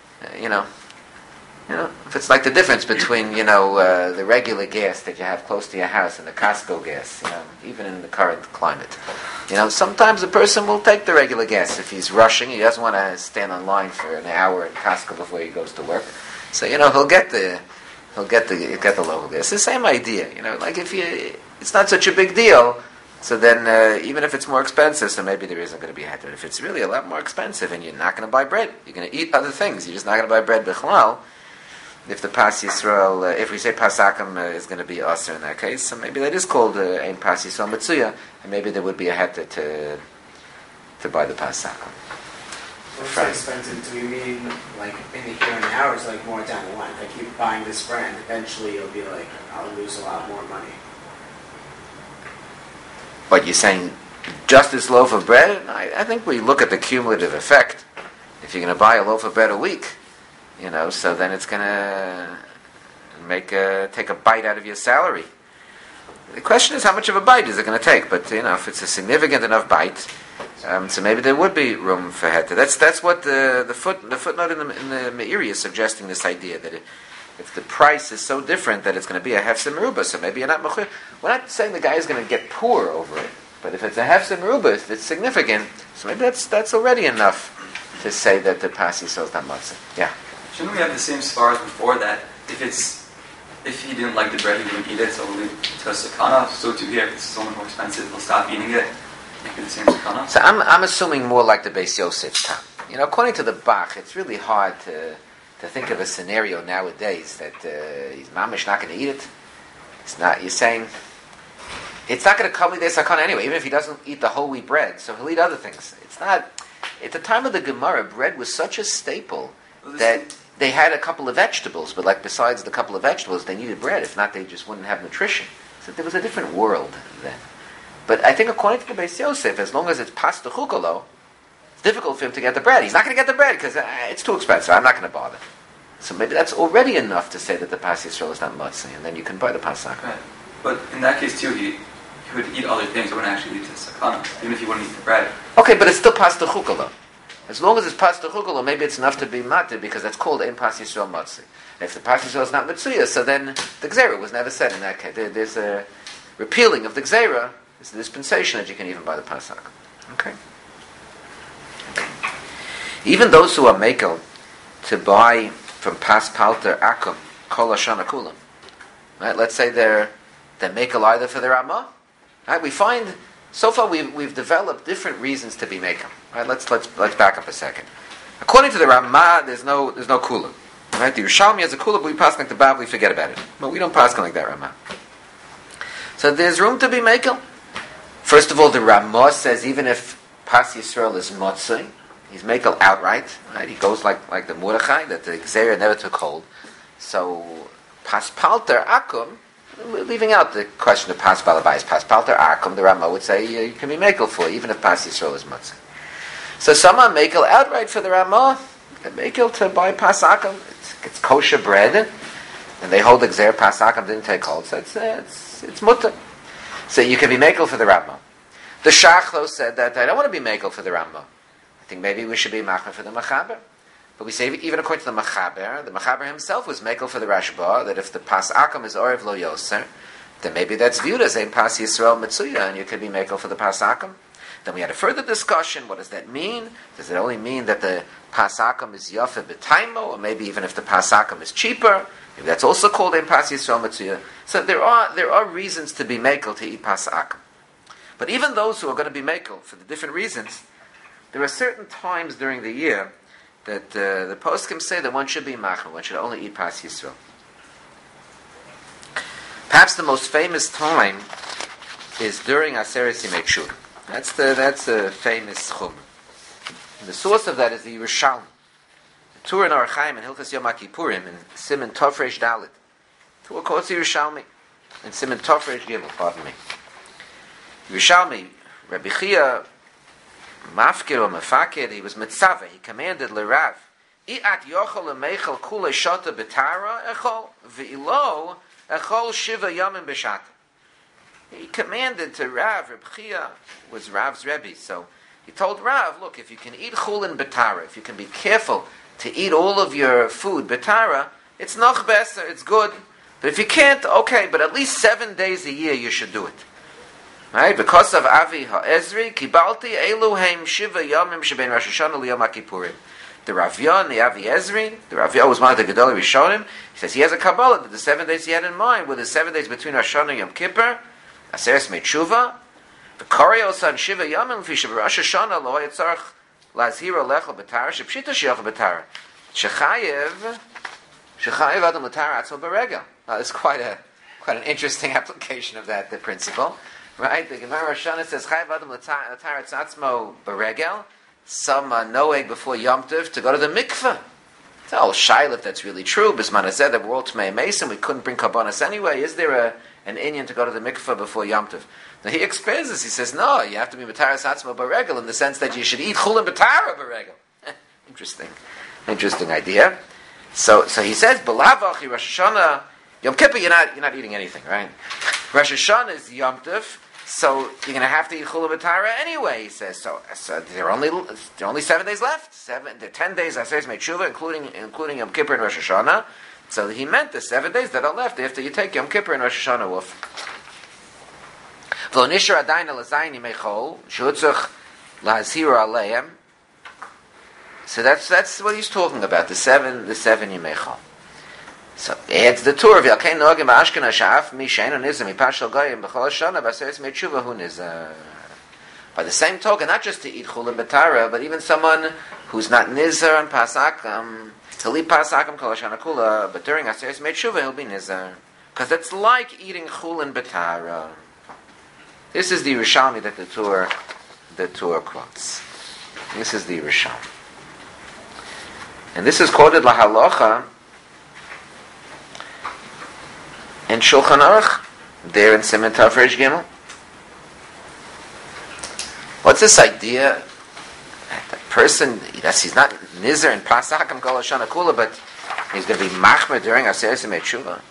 if it's like the difference between the regular gas that you have close to your house and the Costco gas, even in the current climate, sometimes a person will take the regular gas if he's rushing. He doesn't want to stand on line for an hour in Costco before he goes to work. So he'll get the local gas. It's the same idea. Like it's not such a big deal. So then, even if it's more expensive, so maybe there isn't going to be a heter. If it's really a lot more expensive and you're not going to buy bread, you're going to eat other things. You're just not going to buy bread b'chalal. If the Pas Yisrael, if we say Pasakim is going to be usher in that case, so maybe that is called Ein Pas Yisrael Mitzuya, and maybe there would be a heter to buy the Pasakim. What's so expensive? Do we mean like in the here and now, or is like more down the line? If I keep buying this brand, eventually it'll be like I'll lose a lot more money. But you're saying just this loaf of bread? I think we look at the cumulative effect. If you're going to buy a loaf of bread a week, so then it's going to take a bite out of your salary. The question is how much of a bite is it going to take? But if it's a significant enough bite, so maybe there would be room for heter. That's what the footnote in the Meiri is suggesting. This idea that if the price is so different that it's going to be a hefsem meruba, so maybe you're not mechuyv. We're not saying the guy is going to get poor over it, but if it's a hefsem meruba, if it's significant, so maybe that's already enough to say that the Pas Yisrael is not matzah. Yeah. Shouldn't we have the same svara as before that if he didn't like the bread, he wouldn't eat it, so we'll leave it to a sakana? So too here, if it's so much more expensive, he'll stop eating it. Make it the same sakana. So I'm assuming more like the Beis Yosef's time. According to the Bach, it's really hard to think of a scenario nowadays that he's mamish not going to eat it. It's not. You're saying it's not going to come with their sakana anyway, even if he doesn't eat the whole wheat bread. So he'll eat other things. It's not. At the time of the Gemara, bread was such a staple that they had a couple of vegetables, but like besides the couple of vegetables, they needed bread. If not, they just wouldn't have nutrition. So there was a different world then. But I think according to the Beis Yosef, as long as it's pasta chukalo, it's difficult for him to get the bread. He's not going to get the bread because it's too expensive. I'm not going to bother. So maybe that's already enough to say that the Pas Yisrael is not matzah, and then you can buy the Pasak. Right. But in that case too, he would eat other things. It wouldn't actually lead to sakana, even if he wouldn't eat the bread. Okay, but it's still pasta chukalo. As long as it's pasta chukalo, maybe it's enough to be matzah because that's called Ein Pas Yisrael matzah. If the Pas Yisrael is not mitzuya, so then the gzeira was never said in that case. There's a repealing of the gzeira. It's a dispensation that you can even buy the Pasak. Okay. Even those who are makel to buy from Pas Palter Akum Kol Hashana Kulam, right? Let's say they're makel either for their Ramah, right? We find so far we've developed different reasons to be makel. Right? Let's back up a second. According to the Ramah, there's no kulam. Right? The Yerushalmi has a kulam, but we pass like the Bavli, forget about it. But we don't pass like that Ramah. So there's room to be makel. First of all, the Ramah says even if Pas Yisrael is motzei, he's makel outright. Right? He goes like the Mordechai, that the Gzeira never took hold. So Pas Palter Akum, leaving out the question of Pas Balabais, Pas Palter Akum, the Ramah would say you can be makel for, even if Pas Yisrael is motzei. So some are makel outright for the Ramah, makel to buy Pas Akum. It's kosher bread, and they hold the Gzeira Pas Akum didn't take hold, so it's mutter. So you can be makel for the Ramah. The Shach though said that I don't want to be makel for the Ramah. I think maybe we should be machmer for the Machaber. But we say even according to the Machaber himself was makel for the Rashba, that if the Pas Akum is Orev Lo Yoser, then maybe that's viewed as a Pas Yisrael Mitzuya, and you could be makel for the Pas Akum. Then we had a further discussion. What does that mean? Does it only mean that the Pas Akum is Yafe B'Taimo, or maybe even if the Pas Akum is cheaper, maybe that's also called a Pas Yisrael Mitzuya. So there are reasons to be makel to eat Pas Akum. But even those who are going to be makel for the different reasons, there are certain times during the year that the poskim say that one should be machmer, one should only eat Pas Yisrael. Perhaps the most famous time is during Aseret Yimei Tshuva. That's a famous chum. And the source of that is the Yerushalmi. The Tur in Orach Chaim and Hilchas Yom HaKippurim in Siman Tofresh Dalet. Tur quotes the Yerushalmi in Siman Tofresh Gimel. Pardon me. Yerushalmi, Rabbi Chia, Mafkir or Mefakir, he was mitzaveh. He commanded L'Rav, I'at yochel le'meichel kulei shota b'tara echol ve'ilo Echol Shiva Yamim B'Shat. He commanded to Rav Chia was Rav's Rebbe, so he told Rav, look, if you can eat chulin betara, if you can be careful to eat all of your food betara, it's noch beser, it's good. But if you can't, okay, but at least 7 days a year you should do it. Right? Because of Avi HaEzri, Kibalti Eluhem Shiva Yamim Sheben Rosh Hashanah Liyom HaKippurim. The Ravyon, the Avi Ezri, the Ravyon was one of the Gedolei Rishonim. He says he has a Kabbalah that the 7 days he had in mind were the 7 days between Rosh Hashanah and Yom Kippur, Aseres Meitshuva, the Koreos on Shiva Yamim Fisha Rosh Hashanah Lo Yitzarch Lazhira Lechel B'Tara Shepshita Shiach B'Tara Shechayev Adam L'Tara Atzol B'Regel. Now, it's quite an interesting application of that principle, right? The Gemara Rosh Hashanah says Chayev Adam L'Tara Atzmo B'Regel. Some noeg before Yom Tov to go to the mikveh. It's all shaila if that's really true. Bisman Hazeh that we're all Tmei Mason, we couldn't bring karbonos anyway. Is there an inyan to go to the mikveh before Yom Tov? Now he explains this. He says no, you have to be b'taras atzmo b'regel in the sense that you should eat chulin b'tara b'regel. Interesting idea. So he says b'lavachi Rosh Hashanah Yom Kippur you're not eating anything, right? Rosh Hashanah is Yom Tov. So you're going to have to eat chulin b'tara anyway. He says so. There are only 7 days left. There are 10 days. I say Meitshuva, including Yom Kippur and Rosh Hashanah. So he meant the 7 days that are left after you take Yom Kippur and Rosh Hashanah off. V'lo nishar adayin alazayin yimei shehutzach lahazhiru aleihem. So that's what he's talking about. The seven yimei chol. So adds the tour of Yalkei Nogim Ashkenaz Shaf Mi Sheinu Nizar Mi Pashal Goyim B'Chol Hashanah B'Aseres Meitshuva Hu Nizar. By the same token, not just to eat chulin b'tara, but even someone who's not nizar on Pasakam, he'll eat Pasakam Kol Hashanah Kula, but during Aseres Meitshuva he'll be nizar, because it's like eating chulin b'tara. This is the Yerushalmi that the Torah quotes. This is the Yerushalmi, and this is quoted lahalocha. In Shulchan Aruch, there in Siman Tav Reish Gimel. What's this idea? That person, yes, he's not Nizar in Pasakam Kol Hashanah Kula, but he's going to be Machmer during Aseres Meitshuva.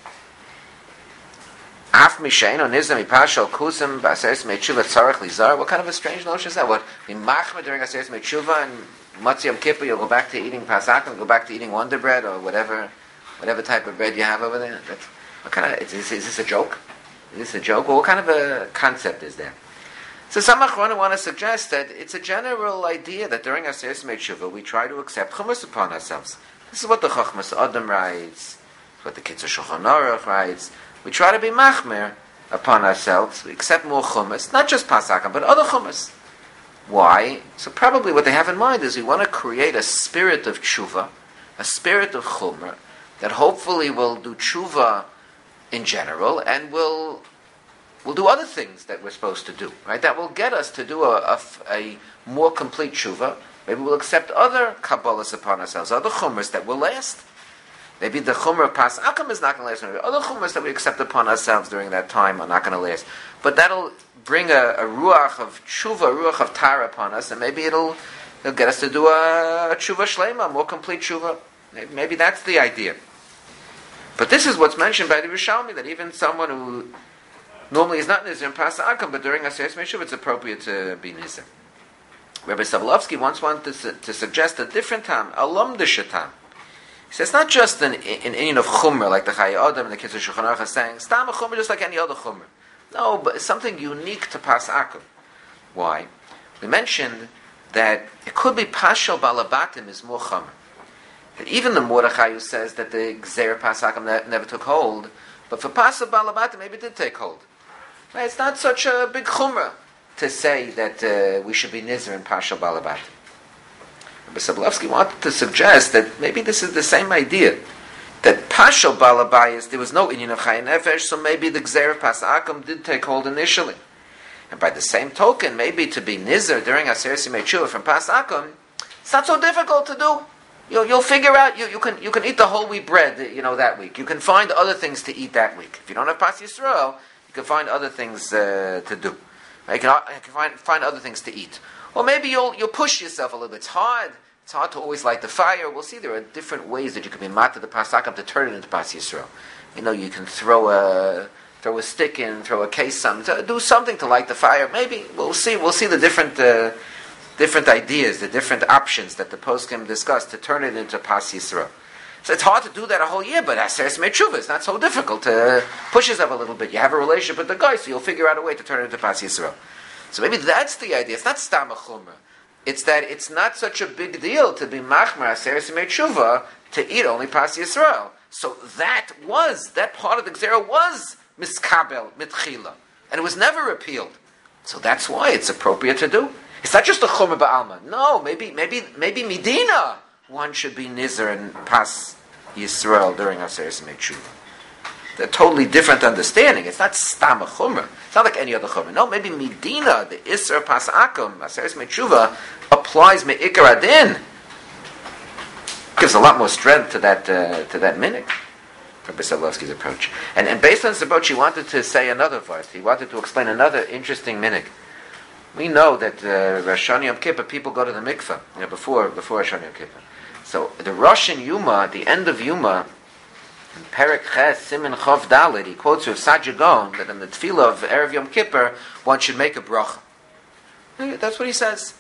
Af Mishaino Nizar Mipashal Kusim B'Aseres Meitshuva Tzarech Lizar. What kind of a strange notion is that? What? Be Machmer during Aseres Meitshuva and Matzah Yom Kippur, you'll go back to eating Pasakam, go back to eating Wonder Bread or whatever type of bread you have over there. What kind of, is this a joke? Is this a joke? Well, what kind of a concept is there? So some Achronim want to suggest that it's a general idea that during Aseres Meitshuva we try to accept chumash upon ourselves. This is what the Chachmas Adam writes, what the Kitzur Shulchan Aruch writes. We try to be machmer upon ourselves. We accept more chumash, not just Pasakam, but other chumash. Why? So probably what they have in mind is we want to create a spirit of tshuva, a spirit of chumrah, that hopefully will do tshuva in general, and we'll do other things that we're supposed to do, right? That will get us to do a more complete tshuva. Maybe we'll accept other kabbalas upon ourselves, other chumras that will last. Maybe the chumrah of Pas Akam is not going to last. Maybe other chumras that we accept upon ourselves during that time are not going to last. But that'll bring a ruach of tshuva, a ruach of tara upon us, and maybe it'll get us to do a tshuva shlema, a more complete tshuva. Maybe that's the idea. But this is what's mentioned by the Rishalmi, that even someone who normally is not Nizar in Pas Akam, but during Aseres Meitshuva it's appropriate to be Nizar. Rabbi Sobolovsky once wanted to suggest a different tam, a lomdisha tam. He says not just an inyan of chumrah, like the Chayei Adam and the Kitzur Shulchan Aruch is saying, stam a chumrah just like any other chumrah. No, but it's something unique to Pas Akam. Why? We mentioned that it could be Pashal Balabatim is more chumrah. Even the Mordechai who says that the Gzeir Pasakam never took hold, but for Pasal Balabatim maybe it did take hold. Right? It's not such a big chumrah to say that we should be Nizar in Pasal Balabatim. Rabbi Sobolovsky wanted to suggest that maybe this is the same idea, that Pasal Balabayis, there was no inyan of Chayei Nefesh, so maybe the Gzeir Pasakam did take hold initially. And by the same token, maybe to be Nizar during Aseres Meitshuva from Pasakam, it's not so difficult to do. You'll figure out, you can eat the whole wheat bread, that week. You can find other things to eat that week. If you don't have Pas Yisrael, you can find other things to do. Right? You can find other things to eat. Or maybe you'll push yourself a little bit. It's hard to always light the fire. We'll see there are different ways that you can be mat to the Pasakam to turn it into Pas Yisrael. You can throw a stick in, throw a case, do something to light the fire. Maybe we'll see the different ideas, the different options that the poskim discuss to turn it into Pas Yisrael. So it's hard to do that a whole year, but Aseres Metshuva is not so difficult to push yourself a little bit. You have a relationship with the guy, so you'll figure out a way to turn it into Pas Yisrael. So maybe that's the idea. It's not Stam Chumrah. It's that it's not such a big deal to be Machmer Aseres Metshuva to eat only Pas Yisrael. So that part of the Gzera was Miskabel, Mitchila. And it was never repealed. So that's why it's appropriate to do. It's not just a Chumrah Ba'alma. No, maybe Medina. One should be Nizar and Pas Yisrael during Aseres Metshuva. They're totally different understanding. It's not Stam Chumrah. It's not like any other Chumrah. No, maybe Medina, the Isser Pas Akum, Aseres Metshuva, applies Me'ikar Adin. Gives a lot more strength to that minig. Rabbi Solovsky's approach. And based on this approach, he wanted to say another verse. He wanted to explain another interesting minig. We know that Rosh Hashanah Yom Kippur, people go to the mikveh, before Rosh Hashanah Yom Kippur. So the Rosh in Yuma, at the end of Yuma, in Perek Ches, Siman Chov Dalet, he quotes with Sajagon that in the tefillah of Erev Yom Kippur, one should make a bracha. That's what he says.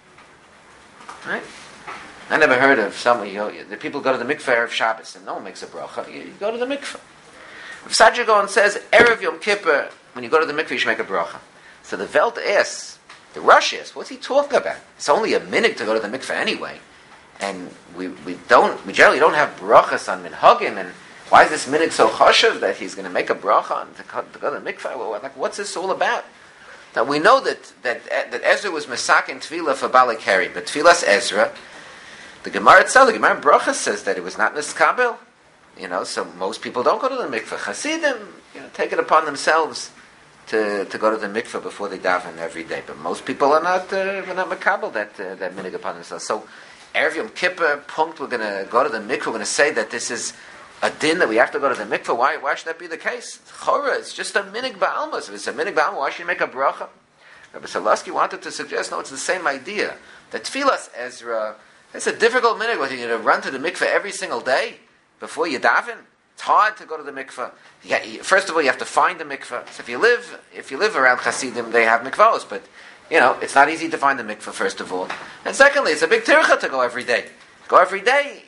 Right? I never heard of somebody, the people go to the mikveh Erev Shabbos and no one makes a bracha. You go to the mikveh. Sajagon says, Erev Yom Kippur, when you go to the mikveh, you should make a bracha. So the Welt asks, the Rosh asks, what's he talking about? It's only a minute to go to the mikveh anyway. And we generally don't have brachas on minhagim, and why is this minhag so chashuv that he's going to make a bracha to go to the mikveh? Well, what's this all about? Now we know that Ezra was masakin tefillah for Balei Keri, but tefillah's Ezra, the Gemara itself, the Gemara Bracha says that it was not niskabel. So most people don't go to the mikveh. Hasidim, take it upon themselves to go to the mikveh before they daven every day, but most people are not makabel that minhag upon themselves. So Erev Yom Kippur, we're going to go to the mikveh, we're going to say that this is a din that we have to go to the mikveh. Why should that be the case? Chora, it's just a minhag ba'alma. So if it's a minhag ba'alma, why should you make a bracha? Rabbi Solovsky wanted to suggest, no, it's the same idea. That tefillas Ezra, it's a difficult minhag. What, you're going to run to the mikveh every single day before you daven? It's hard to go to the mikveh. First of all, you have to find the mikveh. So if you live around Hasidim, they have mikvahs, but it's not easy to find the mikveh, first of all. And secondly, it's a big tircha to go every day. Go every day,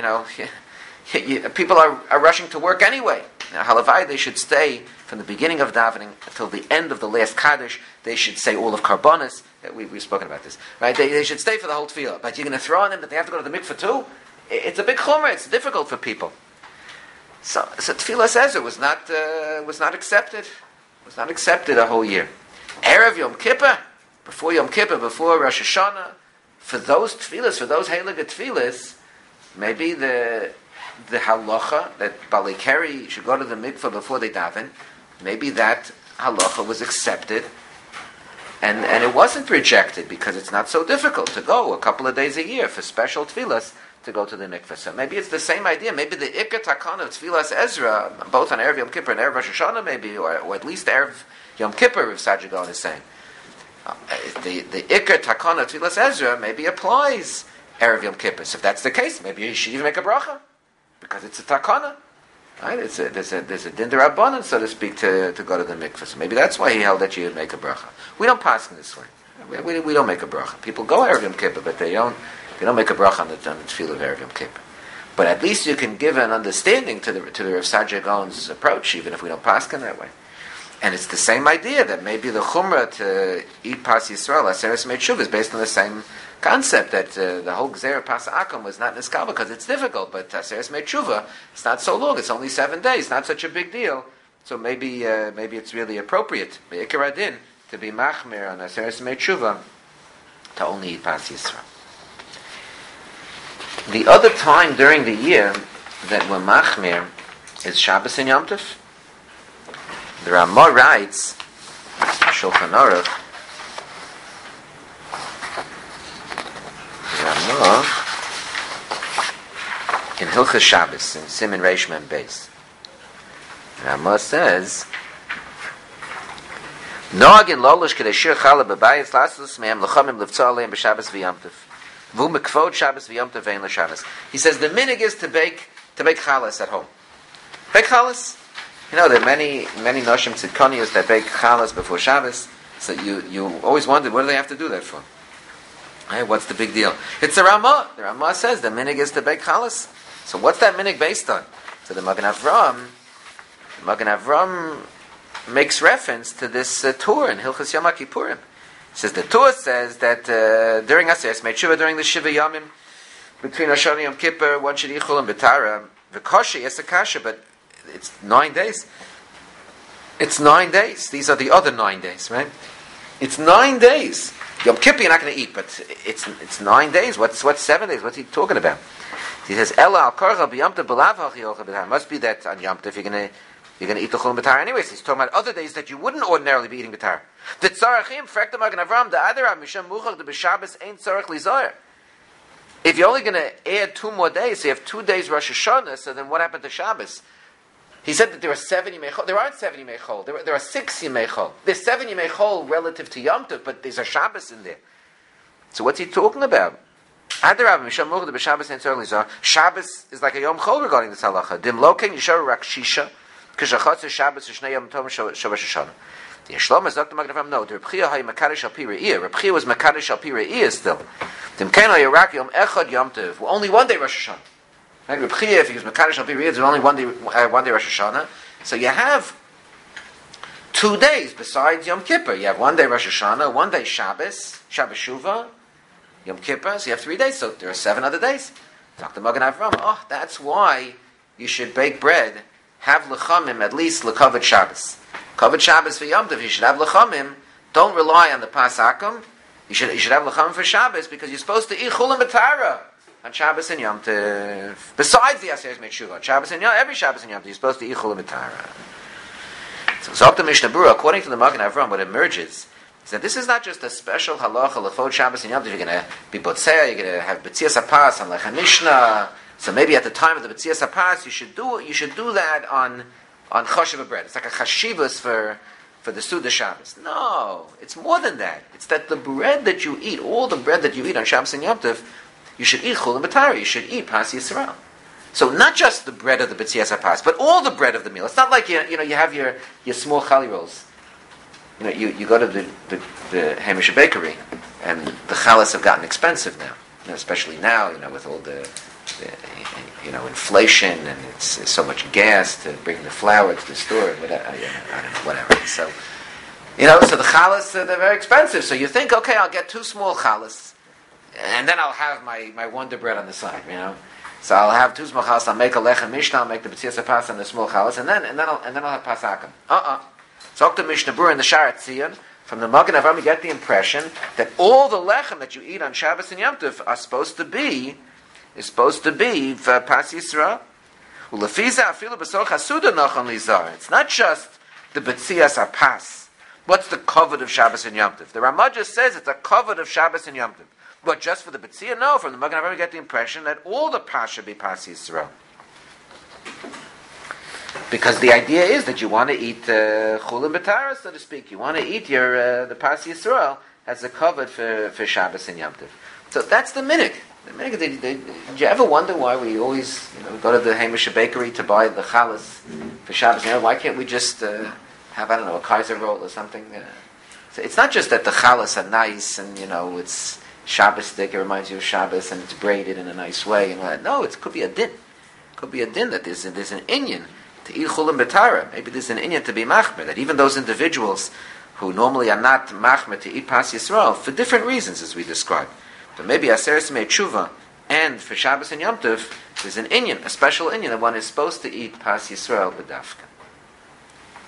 people are rushing to work anyway. Halavai, they should stay from the beginning of davening until the end of the last Kaddish. They should say all of Karbonis. We've spoken about this. Right? They should stay for the whole tefillah. But you're going to throw on them that they have to go to the mikveh too? It's a big chumrah. It's difficult for people. So tefillah Ezra was not accepted. Was not accepted a whole year. Erev Yom Kippur, before Yom Kippur, before Rosh Hashanah, for those tefillahs, for those heilige tefillahs, maybe the halacha that Balei Keri should go to the mikveh before they daven, maybe that halacha was accepted, and it wasn't rejected because it's not so difficult to go a couple of days a year for special tefillahs to go to the mikveh. So maybe it's the same idea. Maybe the Iker Takana of Tefillas Ezra, both on Erev Yom Kippur and Erev Rosh Hashanah, maybe, or at least Erev Yom Kippur, if Sajagon is saying. The Iker Takana of Tefillas Ezra maybe applies Erev Yom Kippur. So if that's the case, maybe you should even make a bracha, because it's a Takana. Right? There's a din d'Rabbanan, so to speak, to go to the mikveh. So maybe that's why he held that you would make a bracha. We don't pass in this way. We don't make a bracha. People go Erev Yom Kippur, but they don't make a bracha on the tefillah of Erev Yom Kippur. But at least you can give an understanding to the Rav Saadia Gaon's approach, even if we don't pass in that way. And it's the same idea that maybe the chumrah to eat Pas Yisrael, Aseres Meitshuv, is based on the same concept that the whole Gzera Pas Akum was not niskal because it's difficult, but Aseres Meitshuva, it's not so long, it's only 7 days, not such a big deal. So maybe it's really appropriate, Be'ikar Adin, to be machmir on Aseres Meitshuva to only eat Pas Yisrael. The other time during the year that we're machmir is Shabbos and Yom Tov. The Ramah writes, Shulchan Aruch, Ramah in Hilchas Shabbos in Siman Reish Mem Beis. Ramah says, Noagin lolish kedeshir chala bebayis lasus me'em lachamim liftzah aleim b'Shabbos v'Yom Tov. V'u mekvod Shabbos v'Yom Tov ve'en l'Shabbos. He says the minig is to bake chalas at home. Bake chalas. You know, there are many Noshim Tzidkonius that bake Chalas before Shabbos. So you always wondered, what do they have to do that for? Hey, what's the big deal? It's the Ramah. The Ramah says the minig is to bake Chalas. So what's that minig based on? So the Magen Avram makes reference to this tour in Hilchos Yom Kippurim. It says the tour says that during Aseret made Shuvah during the Shiva Yomim between Rosh Hashanah and Yom Kippur, one should eat Chul and Betara. The Kasha, yes, a Kasha, but it's 9 days. It's 9 days. These are the other 9 days, right? It's 9 days. Yom Kippur you're not going to eat, but it's 9 days. What's 7 days? What's he talking about? He says, Ella al karcha b'yamtav b'lav ha'chiyolcha b'tar. Must be that on Yom Tov you're going to eat the chul and b'tar anyways. He's talking about other days that you wouldn't ordinarily be eating b'tar. The tzarachim frekta magen Avram the adara misham muchach the b'Shabbos ain't tzarach lizoyer. If you're only going to add 2 more days, so you have 2 days Rosh Hashanah, so then what happened to Shabbos? He said that there are 7 Yimei Chol. There aren't 7 Yimei Chol. There are 6 Yimei Chol. There's 7 Yimei Chol relative to Yom Tov, but there's a Shabbos in there. So what's he talking about? Shabbos is like a Yom Chol regarding this halacha. Dim loken yisharu rak shisha, k'shachatzer Shabbos shnei Yom Tov Shobash Hashanah. The Yeshlomo is Dr. Magen Avram. No, the Reb Chia hay Makadosh al Pi Re'iyah. Reb Chia was Makadosh al Pi Re'iyah still. Dim ken hay rak Yom Echad Yom Tov. Only 1 day Rosh Hashanah. Right? Reb Chia, if he was Makadosh al Pi Re'iyah, there's only 1 day Rosh Hashanah. So you have 2 days besides Yom Kippur. You have 1 day Rosh Hashanah, 1 day Shabbos Shuvah, Yom Kippur. So you have 3 days. So there are 7 other days. Dr. Magen Avram. Oh, that's why you should bake bread. Have lechamim at least lekavod Shabbos. Kavod Shabbos for Yom Tov. You should have lechamim. Don't rely on the Pasakum. You should have lechamim for Shabbos because you're supposed to eat chul and betara on Shabbos and Yom Tov. Besides the Aseret Meshuvah, Shabbos and Yom, every Shabbos and Yom Tov, you're supposed to eat chul and betara. So up to Mishnah Berurah, according to the Magen Avram, what emerges is that this is not just a special halacha lechod Shabbos and Yom Tov. You're going to be botzeh, you're going to have betzias hapas on Lechem Mishnah. So maybe at the time of the betzias hapas, you should do that on choshev bread. It's like a chashivas for the Suda Shabbos. No, it's more than that. It's that the bread that you eat, all the bread that you eat on Shabbos and Yom Tov, you should eat chul and betara. You should eat pas Yisrael. So not just the bread of the betzias hapas, but all the bread of the meal. It's not like you have your small chali rolls. You go to the Hamish bakery, and the chalas have gotten expensive now. Especially now, with all the inflation, and it's so much gas to bring the flour to the store. Whatever. So, so the chalas they're very expensive. So you think, okay, I'll get 2 small chalas, and then I'll have my Wonder Bread on the side. So I'll have 2 small chalas. I'll make a lechem mishnah. I'll make the betzias hapas and the small chalas, and then I'll have pasakim. So to Mishnah Berurah in the Sha'ar Tzion, from the Magen Avram, you get the impression that all the lechem that you eat on Shabbos and Yom Tov is supposed to be for Pas Yisrael. It's not just the betzias hapas. What's the kavod of Shabbos and Yom Tov? The Ramah just says it's a kavod of Shabbos and Yom Tov. But just for the betzia? No, from the Magen Avram you get the impression that all the pas should be Pas Yisrael. Because the idea is that you want to eat chul and betara, so to speak. You want to eat your the Pas Yisrael as a kavod for Shabbos and Yom Tov. So that's the minig. Did you ever wonder why we always go to the Hamish bakery to buy the chalas for Shabbos? Why can't we just have a Kaiser roll or something? So it's not just that the chalas are nice and it's Shabbos stick. It reminds you of Shabbos and it's braided in a nice way and all that. No, it could be a din. It could be a din that there's an inyan to eat chul and betara. Maybe there's an inyan to be machmer. That even those individuals who normally are not machmer to eat Pas Yisrael for different reasons, as we described. But maybe Aseret Mei Tshuva and for Shabbos and Yom Tov, there's an inyan, a special inyan that one is supposed to eat Pas Yisrael b'dafka.